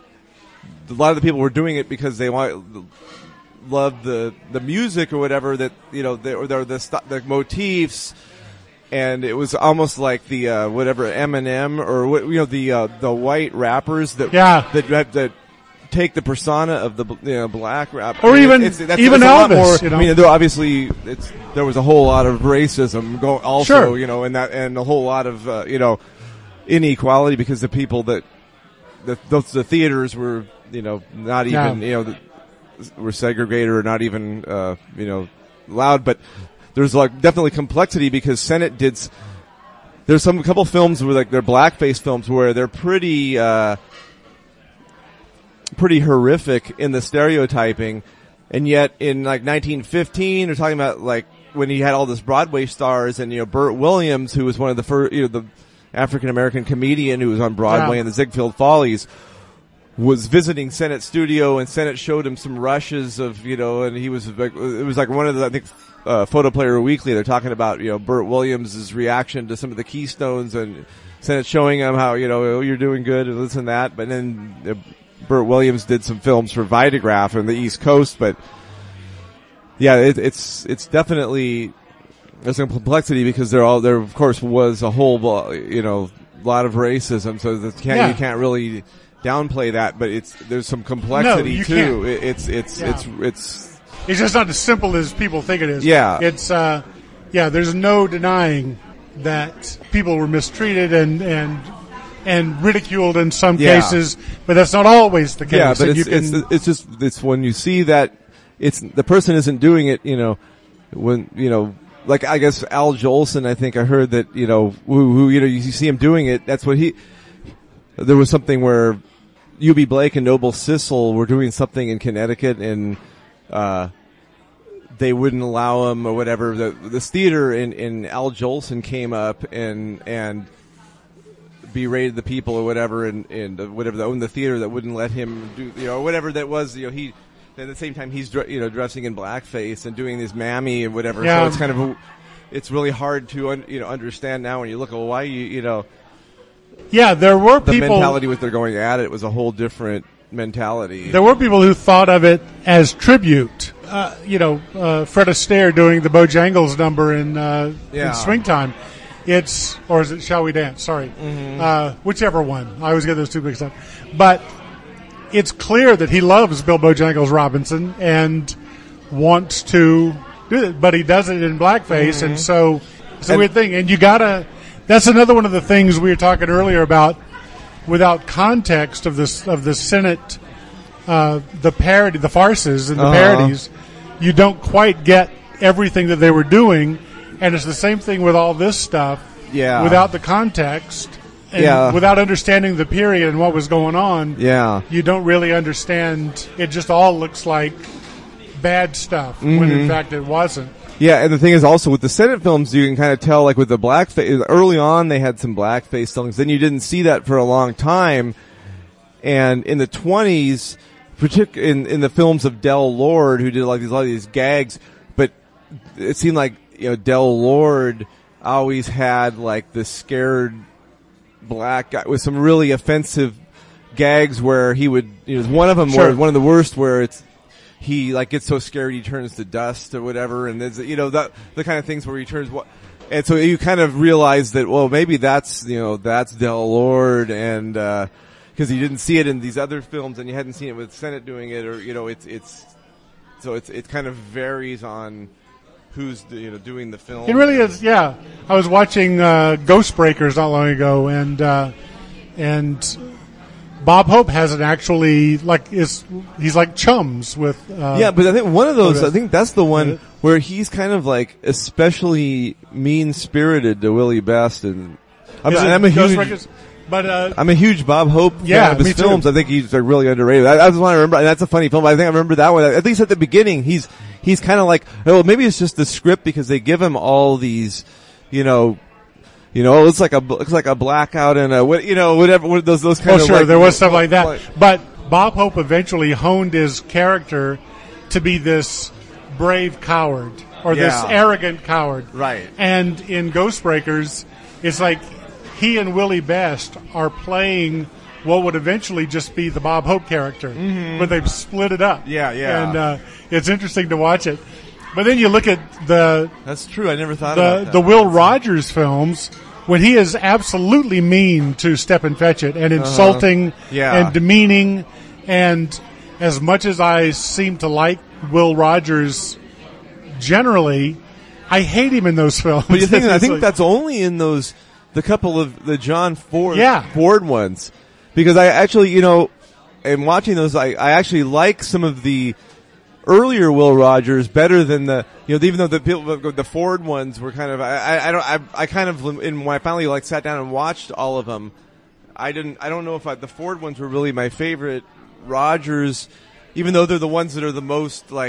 a lot of the people were doing it because they want, loved the the music or whatever that you know the or the the, st- the motifs, and it was almost like the uh, whatever Eminem or what you know the uh, the white rappers that
Yeah.
that that, that take the persona of the you know, black rap
Or
I mean,
even-
it's, that's,
even
it's a lot
Elvis,
more,
you know?
I mean, there obviously it's there was a whole lot of racism going also
Sure.
you know and that and a whole lot of uh, you know inequality because the people that the those the theaters were you know not even
Yeah.
you know. The, were segregated or not even, uh, you know, allowed, but there's like definitely complexity because Sennett did, s- there's some, couple films where like they're blackface films where they're pretty, uh, pretty horrific in the stereotyping, and yet in like nineteen fifteen, they're talking about like when he had all this Broadway stars and, you know, Burt Williams, who was one of the first, you know, the African American comedian who was on Broadway
Yeah.
in the Ziegfeld Follies, was visiting Sennett's studio, and Sennett showed him some rushes of, you know, and he was like, it was like one of the, I think, uh, Photo Player Weekly, they're talking about, you know, Burt Williams' reaction to some of the Keystones, and Sennett showing him how, you know, oh, you're doing good, and this and that, but then uh, Burt Williams did some films for Vitagraph on the East Coast, but yeah, it, it's, it's definitely, there's some complexity because there all, there of course was a whole, uh, you know, lot of racism, so that can't,
Yeah.
you can't really downplay that. But it's there's some complexity
No, you
too.
can't.
It, it's it's
Yeah.
it's it's
It's just not as simple as people think it is.
Yeah.
It's, uh, yeah, there's no denying that people were mistreated and, and, and ridiculed in some
Yeah.
cases, but that's not always the case.
yeah. But
And
it's
you can,
it's it's just it's when you see that it's the person isn't doing it. You know, when you know. Like, I guess Al Jolson, I think I heard that, you know, who, who, you know, you see him doing it, that's what he, there was something where U B Blake and Noble Sissel were doing something in Connecticut and, uh, they wouldn't allow him or whatever. The, this theater in, in Al Jolson came up and, and berated the people or whatever and, and whatever that owned the theater that wouldn't let him do, you know, whatever that was, you know, he, at the same time, he's you know dressing in blackface and doing this mammy and whatever.
Yeah.
So it's kind of a, it's really hard to un, you know understand now when you look at well, why you you know
yeah, there were
the
people,
mentality with they're going at it was a whole different mentality.
there were people who thought of it as tribute. Uh, you know, uh, Fred Astaire doing the Bojangles number in, uh,
Yeah.
in Swing Time. It's, or is it Shall We Dance? Sorry.
Mm-hmm.
Uh, whichever one. I always get those two mixed up. But it's clear that he loves Bill Bojangles Robinson and wants to do it, but he does it in blackface, and so it's a
And-
weird thing. And you gotta, that's another one of the things we were talking earlier about, without context of this, of the Senate, uh, the parody, the farces and the
Uh-huh.
parodies, you don't quite get everything that they were doing, and it's the same thing with all this stuff.
Yeah.
Without the context, and
Yeah.
without understanding the period and what was going on,
Yeah.
you don't really understand. It just all looks like bad stuff when
Mm-hmm.
in fact it wasn't.
Yeah, and the thing is also with the Senate films, you can kind of tell, like with the blackface, early on they had some blackface songs, then you didn't see that for a long time. And in the twenties, partic- in, in the films of Del Lord, who did like these, a lot of these gags, but it seemed like, you know, Del Lord always had like this scared black guy with some really offensive gags where he would, you know, one of them
Sure.
where, one of the worst where it's, he like gets so scared he turns to dust or whatever, and there's you know that the kind of things where he turns what, and so you kind of realize that well maybe that's you know that's Del Lord and because you didn't see it in these other films and you hadn't seen it with Senate doing it or you know it's it's so it's it kind of varies on who's you know doing the film.
It really is. Yeah, I was watching uh, Ghost Breakers not long ago, and uh, and Bob Hope has an actually like is he's like chums with. Uh,
Yeah, but I think one of those,
Okay.
I think that's the one
Okay.
where he's kind of like especially mean spirited to Willie Best, and I'm,
is it
I'm a
Ghost
huge,
Breakers? But uh,
I'm a huge Bob Hope
Yeah,
fan of his
me too.
films. I think he's like really underrated. I, that's what I remember. And that's a funny film. I think I remember that one. At least at the beginning, he's he's kind of like, oh, maybe it's just the script because they give him all these, you know. You know, it's like a looks like a blackout and a what you know whatever what, those those kind
oh
of
sure,
like,
there was stuff like that.
like-
But Bob Hope eventually honed his character to be this brave coward or this
Yeah.
arrogant coward.
Right.
And in Ghost Breakers, it's like he and Willie Best are playing what would eventually just be the Bob Hope character, but they've split it up.
Yeah, yeah.
And uh, it's interesting to watch it. But then you look at the
That's true. I never thought
the
about that.
the Will Rogers films when he is absolutely mean to Stephen Fetchit and insulting
Yeah.
and demeaning, and as much as I seem to like Will Rogers generally, I hate him in those films.
But you think I
It's
think
like-
that's only in those the couple of the John Ford
Yeah.
Ford ones, because I actually you know, in watching those, I I actually like some of the earlier Will Rogers better than the you know even though the people the Ford ones were kind of I I, I don't I I kind of in when I finally like sat down and watched all of them, I didn't I don't know if I, the Ford ones were really my favorite Rogers, even though they're the ones that are the most like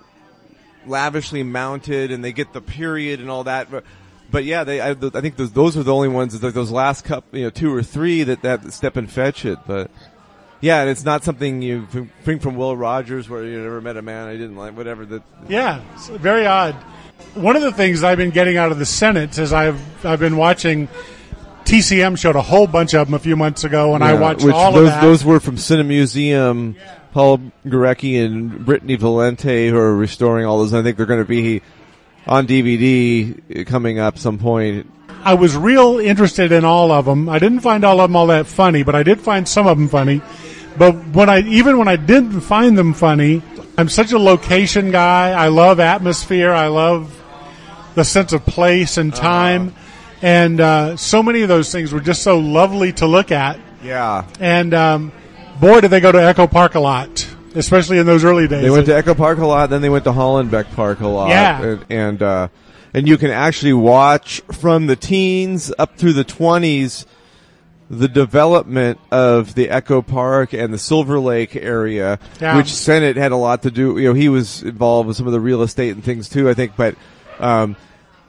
lavishly mounted and they get the period and all that, but. But yeah, they. I, I think those those were the only ones. Like those last cup, you know, two or three that that step and fetch it. But yeah, and it's not something you bring from Will Rogers, where you never met a man I didn't like. Whatever that.
Yeah, it's very odd. One of the things I've been getting out of the Senate is I've I've been watching. T C M showed a whole bunch of them a few months ago, and I
Yeah,
watched
which
all
those,
of that.
Those were from Cinemuseum. Paul Gorecki and Brittany Valente, who are restoring all those. I think they're going to be on D V D coming up some point.
I was real interested in all of them. I didn't find all of them all that funny, but I did find some of them funny. But when I, even when I didn't find them funny, I'm such a location guy. I love atmosphere. I love the sense of place and time. Uh-huh. And, uh, so many of those things were just so lovely to look at.
Yeah.
And, um, boy, did they go to Echo Park a lot, especially in those early days.
They went to Echo Park a lot, then they went to Hollenbeck Park a lot.
Yeah.
And, and, uh, and you can actually watch from the teens up through the twenties the development of the Echo Park and the Silver Lake area,
yeah.
which Sennett had a lot to do. You know, he was involved with some of the real estate and things too, I think, but, um,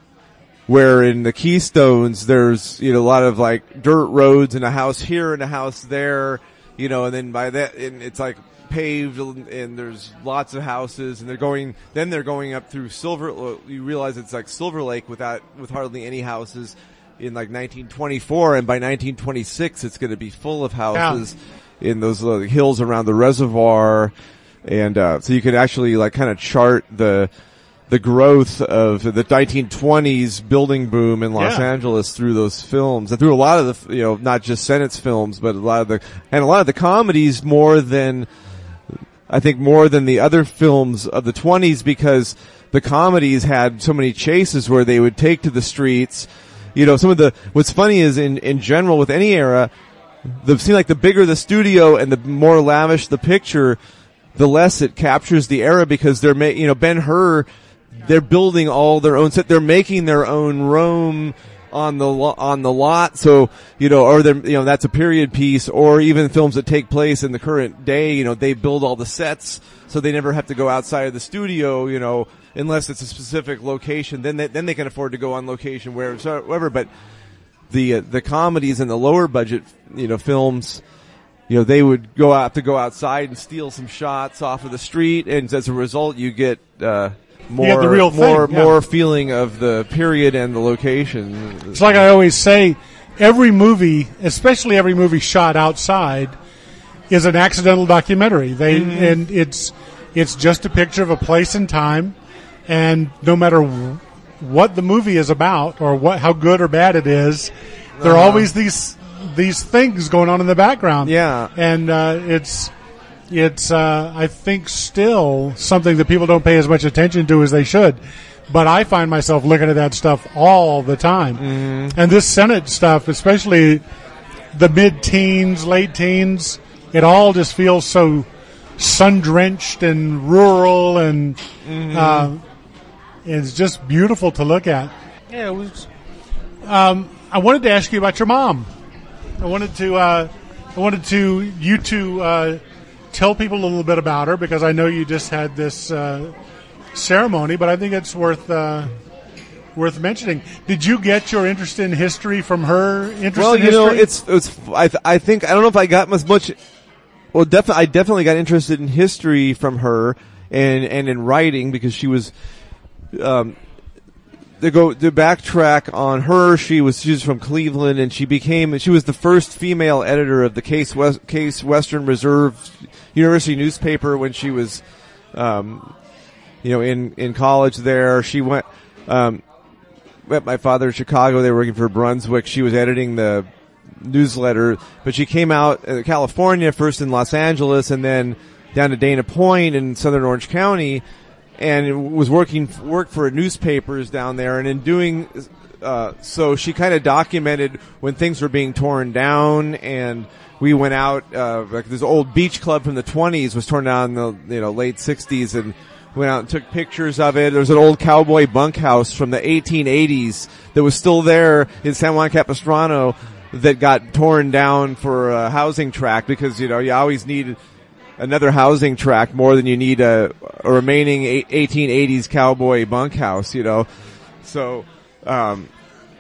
where in the Keystones, there's, you know, a lot of like dirt roads and a house here and a house there, you know, and then by that, and it's like paved and there's lots of houses and they're going, then they're going up through Silver, you realize it's like Silver Lake without, with hardly any houses in like nineteen twenty-four, and by nineteen twenty-six it's going to be full of houses yeah. in those uh, hills around the reservoir. And, uh, so you can actually like kind of chart the, the growth of the nineteen twenties building boom in Los
yeah.
Angeles through those films, and through a lot of the, you know, not just Sennett's films, but a lot of the, and a lot of the comedies more than, I think more than the other films of the twenties, because the comedies had so many chases where they would take to the streets. You know, some of the, what's funny is in, in general with any era, the, seem like the bigger the studio and the more lavish the picture, the less it captures the era, because they're ma- you know, Ben-Hur, they're building all their own set. They're making their own Rome on the lo- on the lot. So, you know, or they're, you know, that's a period piece, or even films that take place in the current day, you know, they build all the sets so they never have to go outside of the studio, you know, unless it's a specific location. Then they, then they can afford to go on location wherever. But the uh, the comedies and the lower budget, you know, films, you know, they would go out to go outside and steal some shots off of the street, and as a result, you get uh more
the real
more
thing, yeah.
more feeling of the period and the location.
It's like I always say, every movie, especially every movie shot outside, is an accidental documentary. They mm-hmm. and it's it's just a picture of a place and time, and no matter w- what the movie is about or what how good or bad it is, there are
uh-huh.
always these these things going on in the background.
Yeah,
and uh, it's. It's, uh, I think still something that people don't pay as much attention to as they should. But I find myself looking at that stuff all the time.
Mm-hmm.
And this Sennett stuff, especially the mid-teens, late teens, it all just feels so sun-drenched and rural, and mm-hmm. uh, it's just beautiful to look at. Yeah, it was. Um, I wanted to ask you about your mom. I wanted to, uh, I wanted to, you to, uh, tell people a little bit about her, because I know you just had this uh, ceremony, but I think it's worth uh, worth mentioning. Did you get your interest in history from her interest
well,
in
you
history?
know, it's it's. I th- I think I don't know if I got as much. Well, definitely, I definitely got interested in history from her, and and in writing, because she was. Um, to go to backtrack on her, she was she was from Cleveland, and she became she was the first female editor of the Case West, Case Western Reserve University newspaper when she was, um, you know, in in college there. She went um, met my father in Chicago. They were working for Brunswick. She was editing the newsletter, but she came out in California first, in Los Angeles, and then down to Dana Point in Southern Orange County. And was working worked for newspapers down there, and in doing uh, so, she kind of documented when things were being torn down. And we went out, uh, like this old beach club from the twenties was torn down in the you know late sixties, and went out and took pictures of it. There was an old cowboy bunkhouse from the eighteen eighties that was still there in San Juan Capistrano that got torn down for a housing tract, because you know you always need another housing tract more than you need a, a remaining eighteen eighties cowboy bunkhouse, you know. So, um,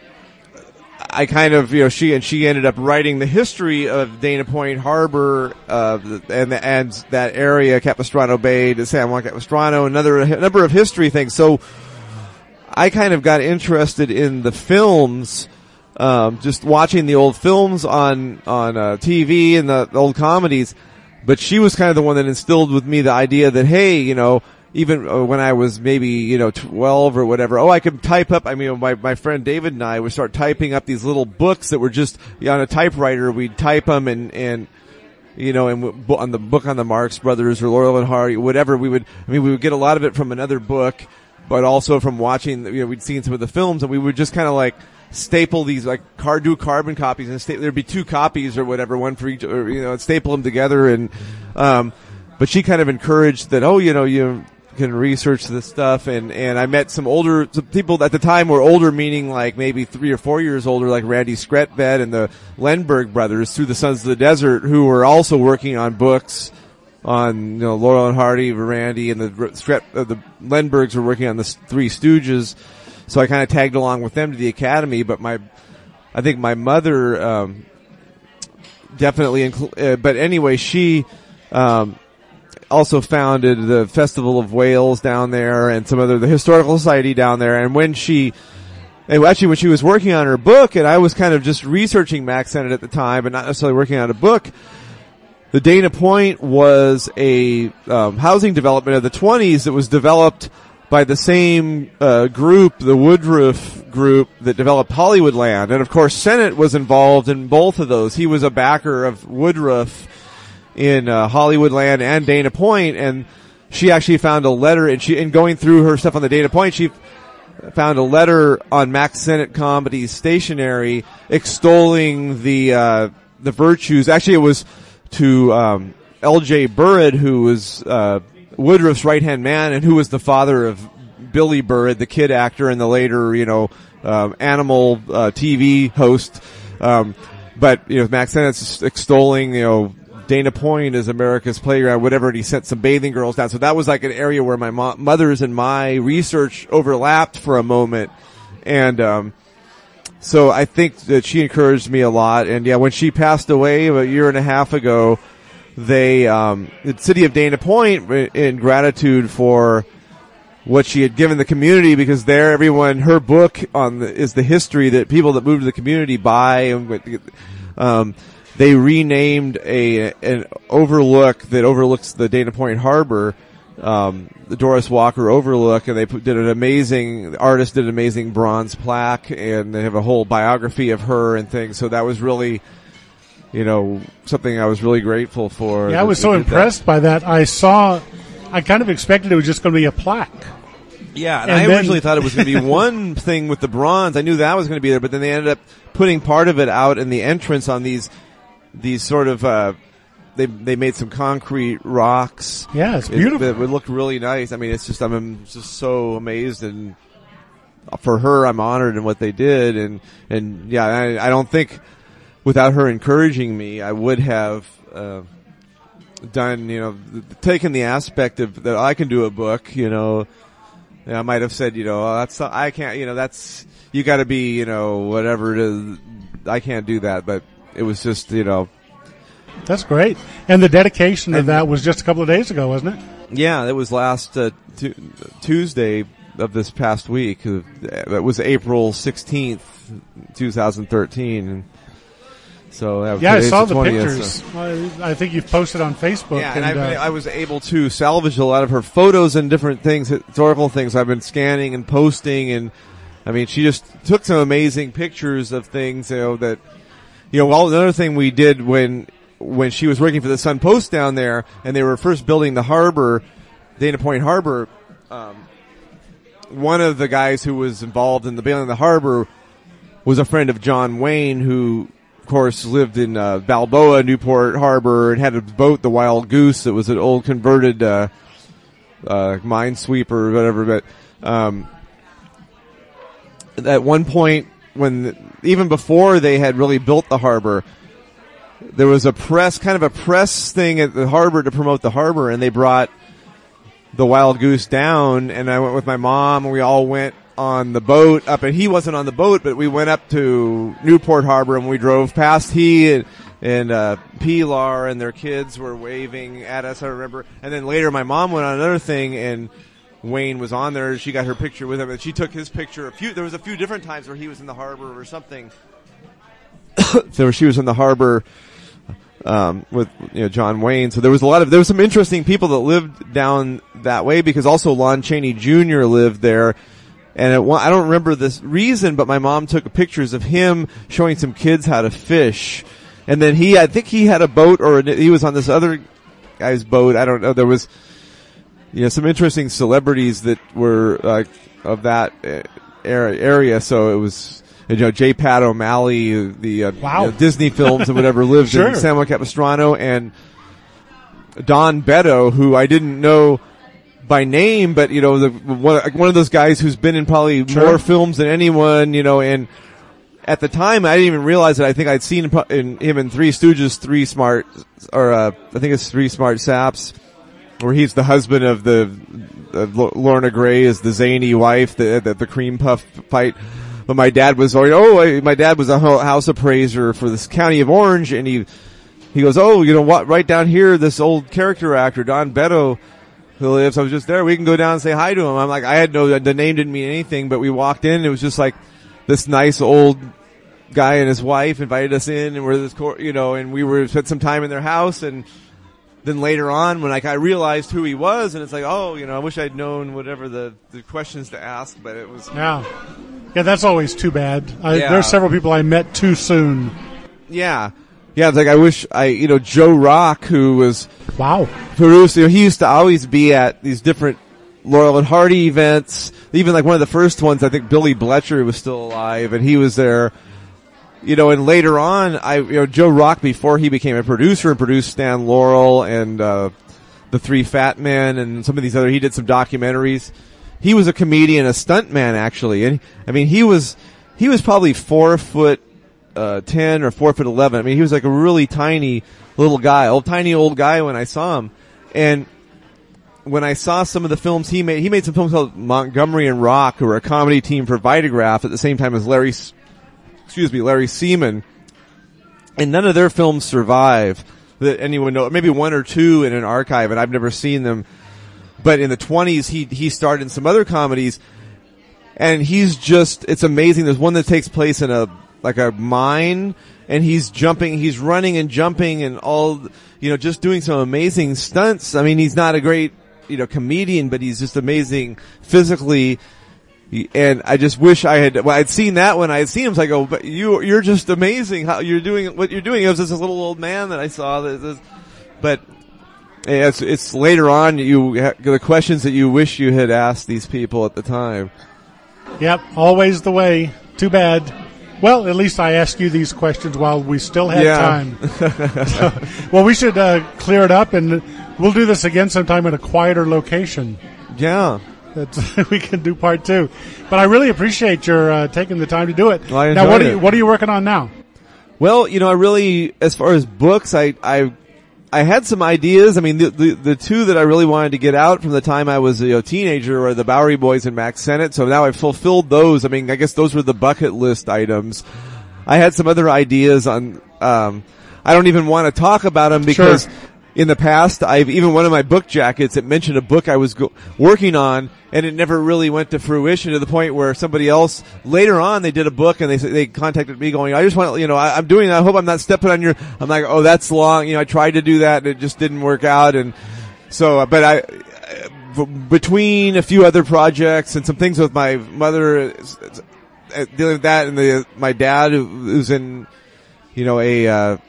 I kind of, you know, she and she ended up writing the history of Dana Point Harbor, uh, and and that area, Capistrano Bay to San Juan Capistrano, another a number of history things. So, I kind of got interested in the films, um, just watching the old films on on uh, T V and the, the old comedies. But she was kind of the one that instilled with me the idea that, hey, you know, even uh, when I was maybe, you know, twelve or whatever, oh, I could type up, I mean, my, my friend David and I would start typing up these little books that were just, you know, on a typewriter, we'd type them and, and, you know, and w- on the book on the Marx Brothers or Laurel and Hardy, whatever, we would, I mean, we would get a lot of it from another book, but also from watching, you know, we'd seen some of the films, and we would just kind of like staple these, like, car, do carbon copies, and sta- there'd be two copies or whatever, one for each, or, you know, and staple them together, and, um, but she kind of encouraged that, oh, you know, you can research this stuff, and, and I met some older, some people at the time were older, meaning like maybe three or four years older, like Randy Skretbed and the Lindbergh brothers through the Sons of the Desert, who were also working on books on, you know, Laurel and Hardy, Randy, and the Skret, uh, the Lindberghs were working on the Three Stooges, so I kind of tagged along with them to the Academy, but my, I think my mother, um, definitely, inclu- uh, but anyway, she, um, also founded the Festival of Wales down there and some other, the Historical Society down there. And when she, and actually when she was working on her book, and I was kind of just researching Mack Sennett at the time, but not necessarily working on a book, the Dana Point was a um, housing development of the twenties that was developed by the same uh, group, the Woodruff group, that developed Hollywoodland. And of course, Sennett was involved in both of those. He was a backer of Woodruff in uh, Hollywoodland and Dana Point, and she actually found a letter, and she, in going through her stuff on the Dana Point, she found a letter on Mack Sennett Comedy's stationery extolling the uh the virtues. Actually, it was to um L J Burrid, who was uh Woodruff's right-hand man and who was the father of Billy Burrid, the kid actor and the later, you know, um, Animal uh, T V host. Um, but, you know, Mack Sennett's extolling, you know, Dana Point is America's playground, whatever, and he sent some bathing girls down. So that was like an area where my mo- mother's and my research overlapped for a moment. And, um, so I think that she encouraged me a lot. And yeah, when she passed away a year and a half ago, they, um, the city of Dana Point, in gratitude for what she had given the community, because there, everyone, her book on the, is the history that people that moved to the community buy, and, um, they renamed a an overlook that overlooks the Dana Point Harbor, um, the Doris Walker Overlook, and they put, did an amazing, the artist did an amazing bronze plaque, and they have a whole biography of her and things. So that was really, you know, something I was really grateful for.
Yeah, I was so impressed that. by that. I saw, I kind of expected it was just going to be a plaque.
Yeah, and,
and
I
then,
originally thought it was going to be one thing with the bronze. I knew that was going to be there, but then they ended up putting part of it out in the entrance on these these sort of, uh, they they made some concrete rocks.
Yeah, it's beautiful.
It, it would look really nice. I mean, it's just, I'm just so amazed, and for her, I'm honored in what they did. And, and yeah, I, I don't think without her encouraging me, I would have, uh, done, you know, taken the aspect of that I can do a book, you know. I might have said, you know, oh, that's, I can't, you know, that's, you gotta be, you know, whatever it is. I can't do that, but it was just, you know.
That's great. And the dedication of that was just a couple of days ago, wasn't it?
Yeah, it was last uh, t- Tuesday of this past week. It was April sixteenth, twenty thirteen. And so that was
yeah, I saw the,
the twentieth,
pictures.
so.
I think you've posted on Facebook.
Yeah, and,
and
I,
uh,
I was able to salvage a lot of her photos and different things, historical things I've been scanning and posting. And I mean, she just took some amazing pictures of things, you know, that, you know, well, another thing we did when, when she was working for the Sun Post down there, and they were first building the harbor, Dana Point Harbor, um, one of the guys who was involved in the building of the harbor was a friend of John Wayne, who, of course, lived in uh, Balboa, Newport Harbor, and had a boat, the Wild Goose, that was an old converted uh, uh, minesweeper or whatever. But um, at one point, when even before they had really built the harbor, there was a press, kind of a press thing at the harbor to promote the harbor, and they brought the Wild Goose down, and I went with my mom, and we all went on the boat up, and he wasn't on the boat, but we went up to Newport Harbor, and we drove past he and, and uh, Pilar and their kids were waving at us, I remember. And then later my mom went on another thing, and Wayne was on there. She got her picture with him, and she took his picture a few, there was a few different times where he was in the harbor or something. So she was in the harbor, um, with, you know, John Wayne. So there was a lot of, there was some interesting people that lived down that way because also Lon Chaney Junior lived there. And it, I don't remember this reason, but my mom took pictures of him showing some kids how to fish. And then he, I think he had a boat or he was on this other guy's boat. I don't know. There was, you know, some interesting celebrities that were, uh, of that area. So it was, you know, J. Pat O'Malley, the uh,
wow.
you know, Disney films and whatever lived
sure.
in San Juan Capistrano, and Don Beto, who I didn't know by name, but you know, the, one, one of those guys who's been in probably
sure.
more films than anyone, you know, and at the time I didn't even realize it. I think I'd seen him in, him in Three Stooges, Three Smart, or uh, I think it's Three Smart Saps, where he's the husband of the uh, Lorna Gray is the zany wife, the, the the cream puff fight. But my dad was, oh, my dad was a house appraiser for this county of Orange, and he he goes, oh, you know what? Right down here, this old character actor Don Beto who lives. I was just there. We can go down and say hi to him. I'm like, I had no, the name didn't mean anything, but we walked in and it was just like this nice old guy and his wife invited us in, and we're this, you know, and we were spent some time in their house. And then later on, when like I realized who he was, and it's like, oh, you know, I wish I'd known whatever the, the questions to ask, but it was.
Yeah. Yeah, that's always too bad. I,
yeah.
There's several people I met too soon.
Yeah. Yeah, it's like I wish I, you know, Joe Rock, who was
wow
produced, you know, he used to always be at these different Laurel and Hardy events. Even like one of the first ones, I think Billy Bletcher was still alive, and he was there. You know, and later on, I, you know, Joe Rock, before he became a producer and produced Stan Laurel and uh the Three Fat Men and some of these other, he did some documentaries. He was a comedian, a stuntman actually, and I mean, he was he was probably four foot. Uh, ten or four foot eleven. I mean, he was like a really tiny little guy, old tiny old guy when I saw him. And when I saw some of the films he made, he made some films called Montgomery and Rock, who were a comedy team for Vitagraph at the same time as Larry, excuse me, Larry Seaman. And none of their films survive that anyone knows. Maybe one or two in an archive, and I've never seen them. But in the twenties, he he starred in some other comedies, and he's just, it's amazing. There's one that takes place in a like a mine, and he's jumping, he's running and jumping and all, you know, just doing some amazing stunts. I mean, he's not a great, you know, comedian, but he's just amazing physically. And I just wish I had, well, I'd seen that when I had seen him. So I go, but you, you're just amazing how you're doing what you're doing. It was just this little old man that I saw. That, this, but it's, it's later on, you, the questions that you wish you had asked these people at the time.
Yep, always the way. Too bad. Well, at least I asked you these questions while we still had
yeah.
time. So, well, we should uh, clear it up, and we'll do this again sometime at a quieter location.
Yeah.
That we can do part two. But I really appreciate your uh, taking the time to do it.
Well, I
now, what are
it.
you what are you working on now?
Well, you know, I really, as far as books, I I I had some ideas. I mean, the, the the two that I really wanted to get out from the time I was a you know, teenager were the Bowery Boys and Max Sennett. So now I've fulfilled those. I mean, I guess those were the bucket list items. I had some other ideas on. Um, I don't even want to talk about them because
sure.
in the past, I've even one of my book jackets, it mentioned a book I was go- working on, and it never really went to fruition to the point where somebody else later on they did a book and they they contacted me going, I just want to, you know, I, I'm doing. I hope I'm not stepping on your. I'm like, oh, that's long. You know, I tried to do that and it just didn't work out. And so, but I, between a few other projects and some things with my mother dealing with that, and the my dad who's in, you know, a. Uh,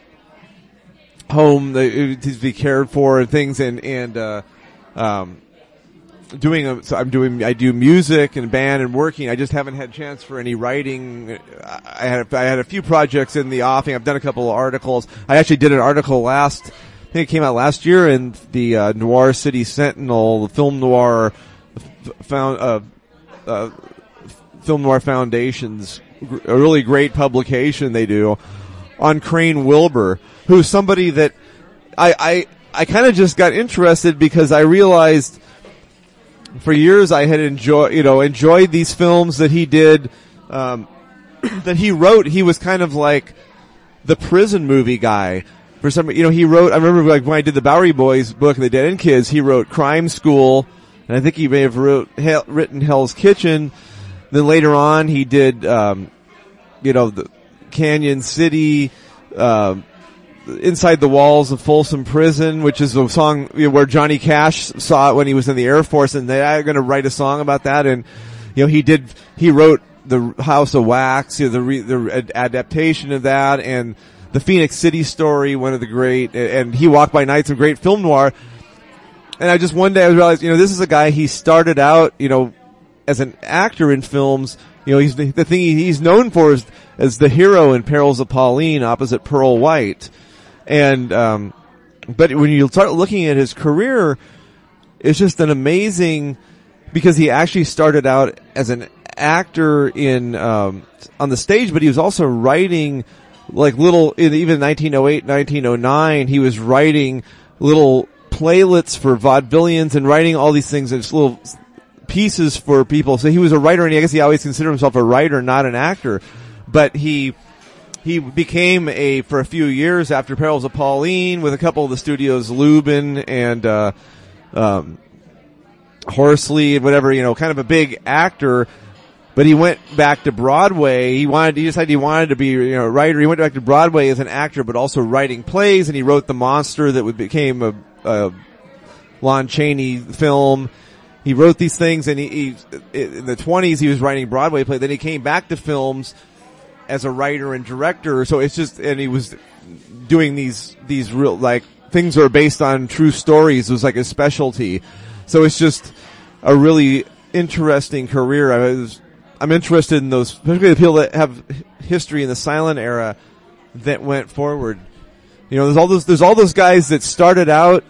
home that needs to be cared for and things, and and uh um doing a, so I'm doing I do music and band and working. I just haven't had a chance for any writing. I had I had a few projects in the offing. I've done a couple of articles. I actually did an article last I think it came out last year in the uh, Noir City Sentinel, the Film Noir found uh, uh Film Noir Foundation's a really great publication they do on Crane Wilbur, who's somebody that I, I, I kind of just got interested because I realized for years I had enjoyed, you know, enjoyed these films that he did, um, that he wrote. He was kind of like the prison movie guy. For some, you know, he wrote, I remember like when I did the Bowery Boys book and the Dead End Kids, he wrote Crime School, and I think he may have wrote, Hell, written Hell's Kitchen. Then later on he did, um, you know, the Canyon City, um, Inside the Walls of Folsom Prison, which is a song you know, where Johnny Cash saw it when he was in the Air Force, and they are going to write a song about that. And you know, he did. He wrote the House of Wax, you know, the re, the adaptation of that, and the Phoenix City Story, one of the great, and He Walked by Night, some great film noir. And I just one day I realized, you know, this is a guy. He started out, you know, as an actor in films. You know, he's the, the thing he's known for is as the hero in Perils of Pauline, opposite Pearl White. And, um, but when you start looking at his career, it's just an amazing, because he actually started out as an actor in, um, on the stage, but he was also writing like little, in even nineteen oh eight, nineteen oh nine, he was writing little playlets for vaudevillians and writing all these things and just little pieces for people. So he was a writer, and I guess he always considered himself a writer, not an actor. But he, He became a, for a few years after Perils of Pauline, with a couple of the studios, Lubin and, uh, um, Horsley and whatever, you know, kind of a big actor. But he went back to Broadway. He wanted, he decided he wanted to be, you know, a writer. He went back to Broadway as an actor, but also writing plays, and he wrote The Monster that would became a, a Lon Chaney film. He wrote these things, and he, he, in the twenties, he was writing Broadway plays. Then he came back to films as a writer and director. So it's just, and he was doing these, these real, like, things that are based on true stories. It was like a specialty. So it's just a really interesting career. I was, I'm interested in those, particularly the people that have history in the silent era that went forward. You know, there's all those, there's all those guys that started out,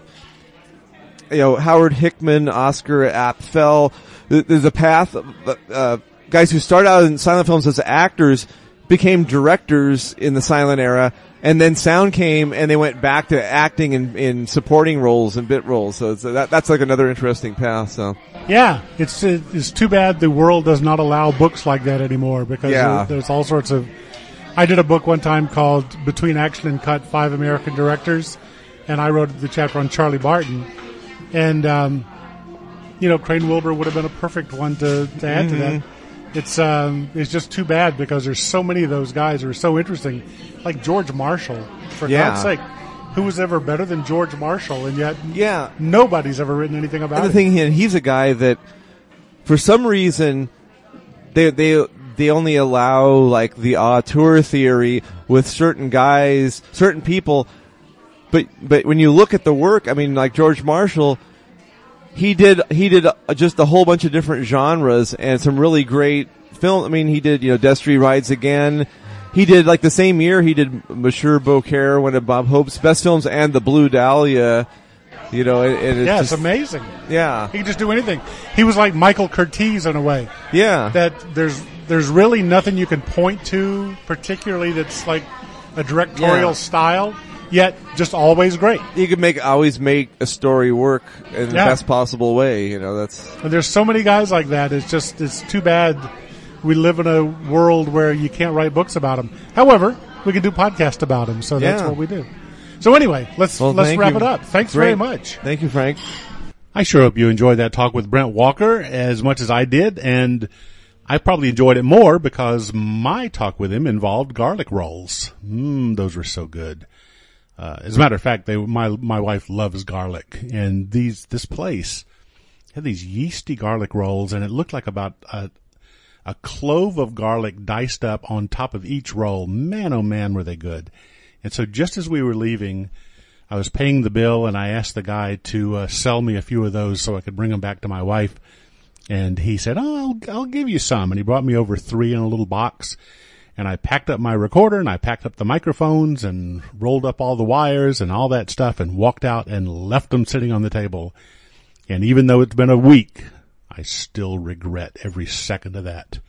you know, Howard Hickman, Oscar Apfel. There's a path of, uh, guys who started out in silent films as actors, became directors in the silent era, and then sound came and they went back to acting in, in supporting roles and bit roles. So it's, that, that's like another interesting path. So
yeah, it's it's too bad the world does not allow books like that anymore, because
yeah.
there, there's all sorts of. I did a book one time called Between Action and Cut: Five American Directors, and I wrote the chapter on Charlie Barton, and um, you know, Crane Wilbur would have been a perfect one to, to add mm-hmm. to that. It's um, it's just too bad, because there's so many of those guys who are so interesting, like George Marshall. For
yeah.
God's sake, who was ever better than George Marshall? And yet,
yeah,
nobody's ever written anything about
and the
him.
thing, and he's a guy that, for some reason, they they they only allow like the auteur theory with certain guys, certain people. But but when you look at the work, I mean, like George Marshall. He did, he did just a whole bunch of different genres and some really great film. I mean, he did, you know, Destry Rides Again. He did, like, the same year he did Monsieur Beaucaire, one of Bob Hope's best films, and The Blue Dahlia. You know, and, and it's
yeah,
just,
it's amazing.
Yeah.
He could just do anything. He was like Michael Curtiz in a way.
Yeah.
That there's, there's really nothing you can point to, particularly that's like a directorial
yeah.
style. Yet, just always great.
You can make always make a story work in the
yeah.
best possible way. You know, that's.
And there's so many guys like that. It's just it's too bad we live in a world where you can't write books about them. However, we can do podcasts about them, so that's
yeah.
what we do. So anyway, let's
well,
let's wrap
you.
it up. Thanks
great.
very much.
Thank you, Frank.
I sure hope you enjoyed that talk with Brent Walker as much as I did, and I probably enjoyed it more because my talk with him involved garlic rolls. Mmm, those were so good. Uh, as a matter of fact, they, my, my wife loves garlic, and these, this place had these yeasty garlic rolls, and it looked like about a, a clove of garlic diced up on top of each roll. Man, oh man, were they good. And so just as we were leaving, I was paying the bill, and I asked the guy to, uh, sell me a few of those so I could bring them back to my wife. And he said, oh, I'll, I'll give you some. And he brought me over three in a little box. And I packed up my recorder, and I packed up the microphones, and rolled up all the wires and all that stuff, and walked out and left them sitting on the table. And even though it's been a week, I still regret every second of that.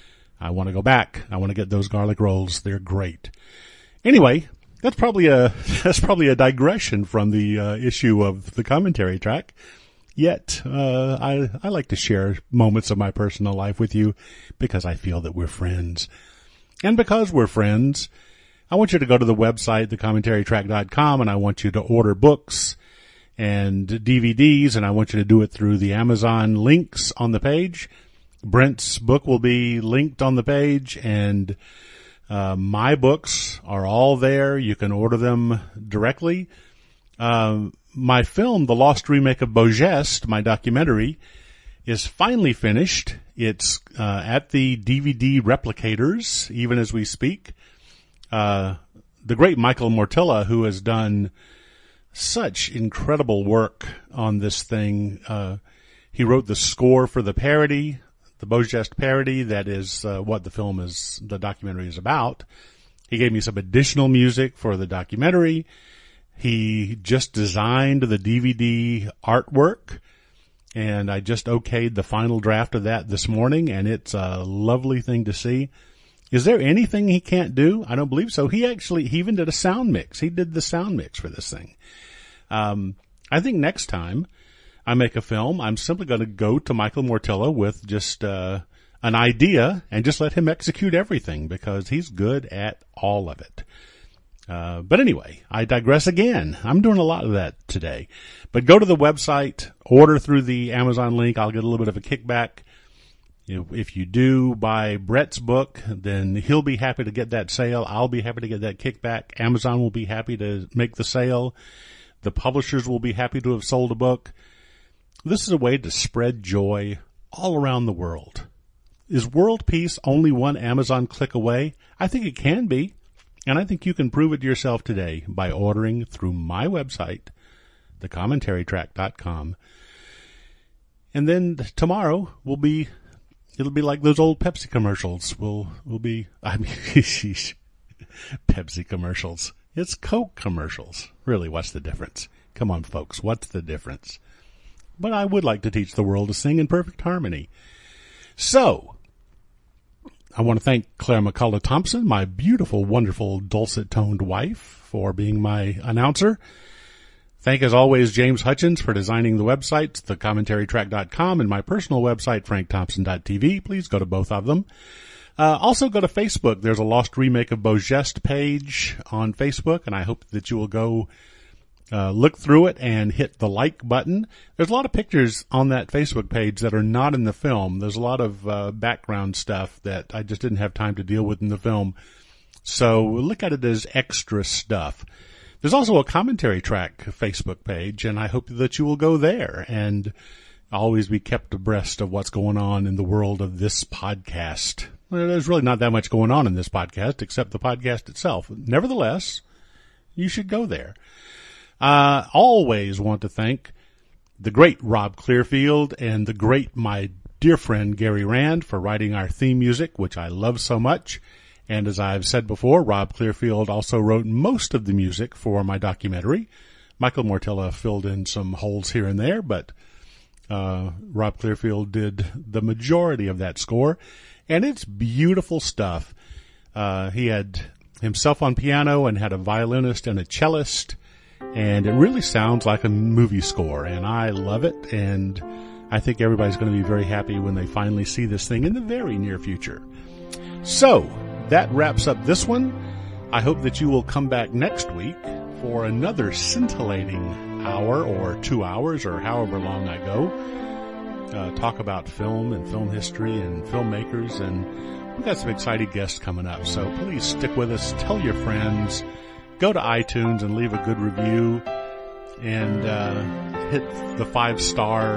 I want to go back. I want to get those garlic rolls. They're great. Anyway, that's probably a that's probably a digression from the uh, issue of the commentary track. Yet, uh, I I like to share moments of my personal life with you because I feel that we're friends. And because we're friends, I want you to go to the website, the commentary track dot com, and I want you to order books and D V Ds, and I want you to do it through the Amazon links on the page. Brent's book will be linked on the page, and Uh, my books are all there. You can order them directly. Um, my film, The Lost Remake of Beaugest, my documentary, is finally finished. It's uh, at the D V D replicators, even as we speak. Uh, the great Michael Mortilla, who has done such incredible work on this thing. Uh, he wrote the score for the parody, the Beaugest parody. That is uh, what the film is, the documentary is about. He gave me some additional music for the documentary. He just designed the D V D artwork, and I just okayed the final draft of that this morning, and it's a lovely thing to see. Is there anything he can't do? I don't believe so. He actually, he even did a sound mix. He did the sound mix for this thing. Um, I think next time I make a film, I'm simply going to go to Michael Mortilla with just, uh, an idea and just let him execute everything, because he's good at all of it. Uh, but anyway, I digress again. I'm doing a lot of that today. But go to the website, order through the Amazon link. I'll get a little bit of a kickback. You know, if you do buy Brett's book, then he'll be happy to get that sale. I'll be happy to get that kickback. Amazon will be happy to make the sale. The publishers will be happy to have sold a book. This is a way to spread joy all around the world. Is world peace only one Amazon click away? I think it can be. And I think you can prove it yourself today by ordering through my website, the commentary track dot com. And then tomorrow will be, it'll be like those old Pepsi commercials. We'll, we'll be, I mean, sheesh, Pepsi commercials. It's Coke commercials. Really, what's the difference? Come on, folks, what's the difference? But I would like to teach the world to sing in perfect harmony. So, I want to thank Claire McCullough Thompson, my beautiful, wonderful, dulcet-toned wife, for being my announcer. Thank, as always, James Hutchins for designing the websites, the commentary track dot com, and my personal website, frank thompson dot t v. Please go to both of them. Uh, also go to Facebook. There's a Lost Remake of Beaugest page on Facebook, and I hope that you will go Uh, look through it and hit the like button. There's a lot of pictures on that Facebook page that are not in the film. There's a lot of uh, background stuff that I just didn't have time to deal with in the film. So look at it as extra stuff. There's also a commentary track Facebook page, and I hope that you will go there and always be kept abreast of what's going on in the world of this podcast. Well, there's really not that much going on in this podcast except the podcast itself. Nevertheless, you should go there. I uh, always want to thank the great Rob Clearfield and the great, my dear friend Gary Rand for writing our theme music, which I love so much. And as I've said before, Rob Clearfield also wrote most of the music for my documentary. Michael Mortilla filled in some holes here and there, but uh Rob Clearfield did the majority of that score. And it's beautiful stuff. Uh he had himself on piano and had a violinist and a cellist. And it really sounds like a movie score, and I love it, and I think everybody's going to be very happy when they finally see this thing in the very near future. So, that wraps up this one. I hope that you will come back next week for another scintillating hour or two hours or however long I go. Uh, talk about film and film history and filmmakers, and we've got some exciting guests coming up, so please stick with us, tell your friends. Go to iTunes and leave a good review, and uh, hit the five-star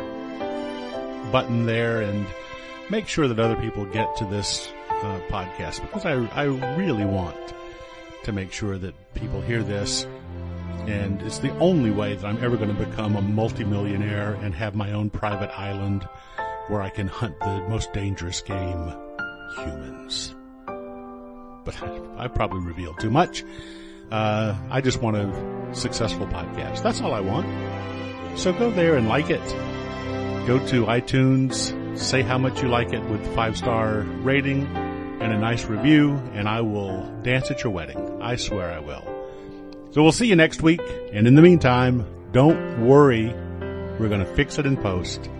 button there, and make sure that other people get to this uh, podcast, because I, I really want to make sure that people hear this, and it's the only way that I'm ever going to become a multimillionaire and have my own private island where I can hunt the most dangerous game, humans. But I, I probably revealed too much. Uh, I just want a successful podcast. That's all I want. So go there and like it. Go to iTunes, say how much you like it with five-star rating and a nice review, and I will dance at your wedding. I swear I will. So we'll see you next week. And in the meantime, don't worry. We're going to fix it in post.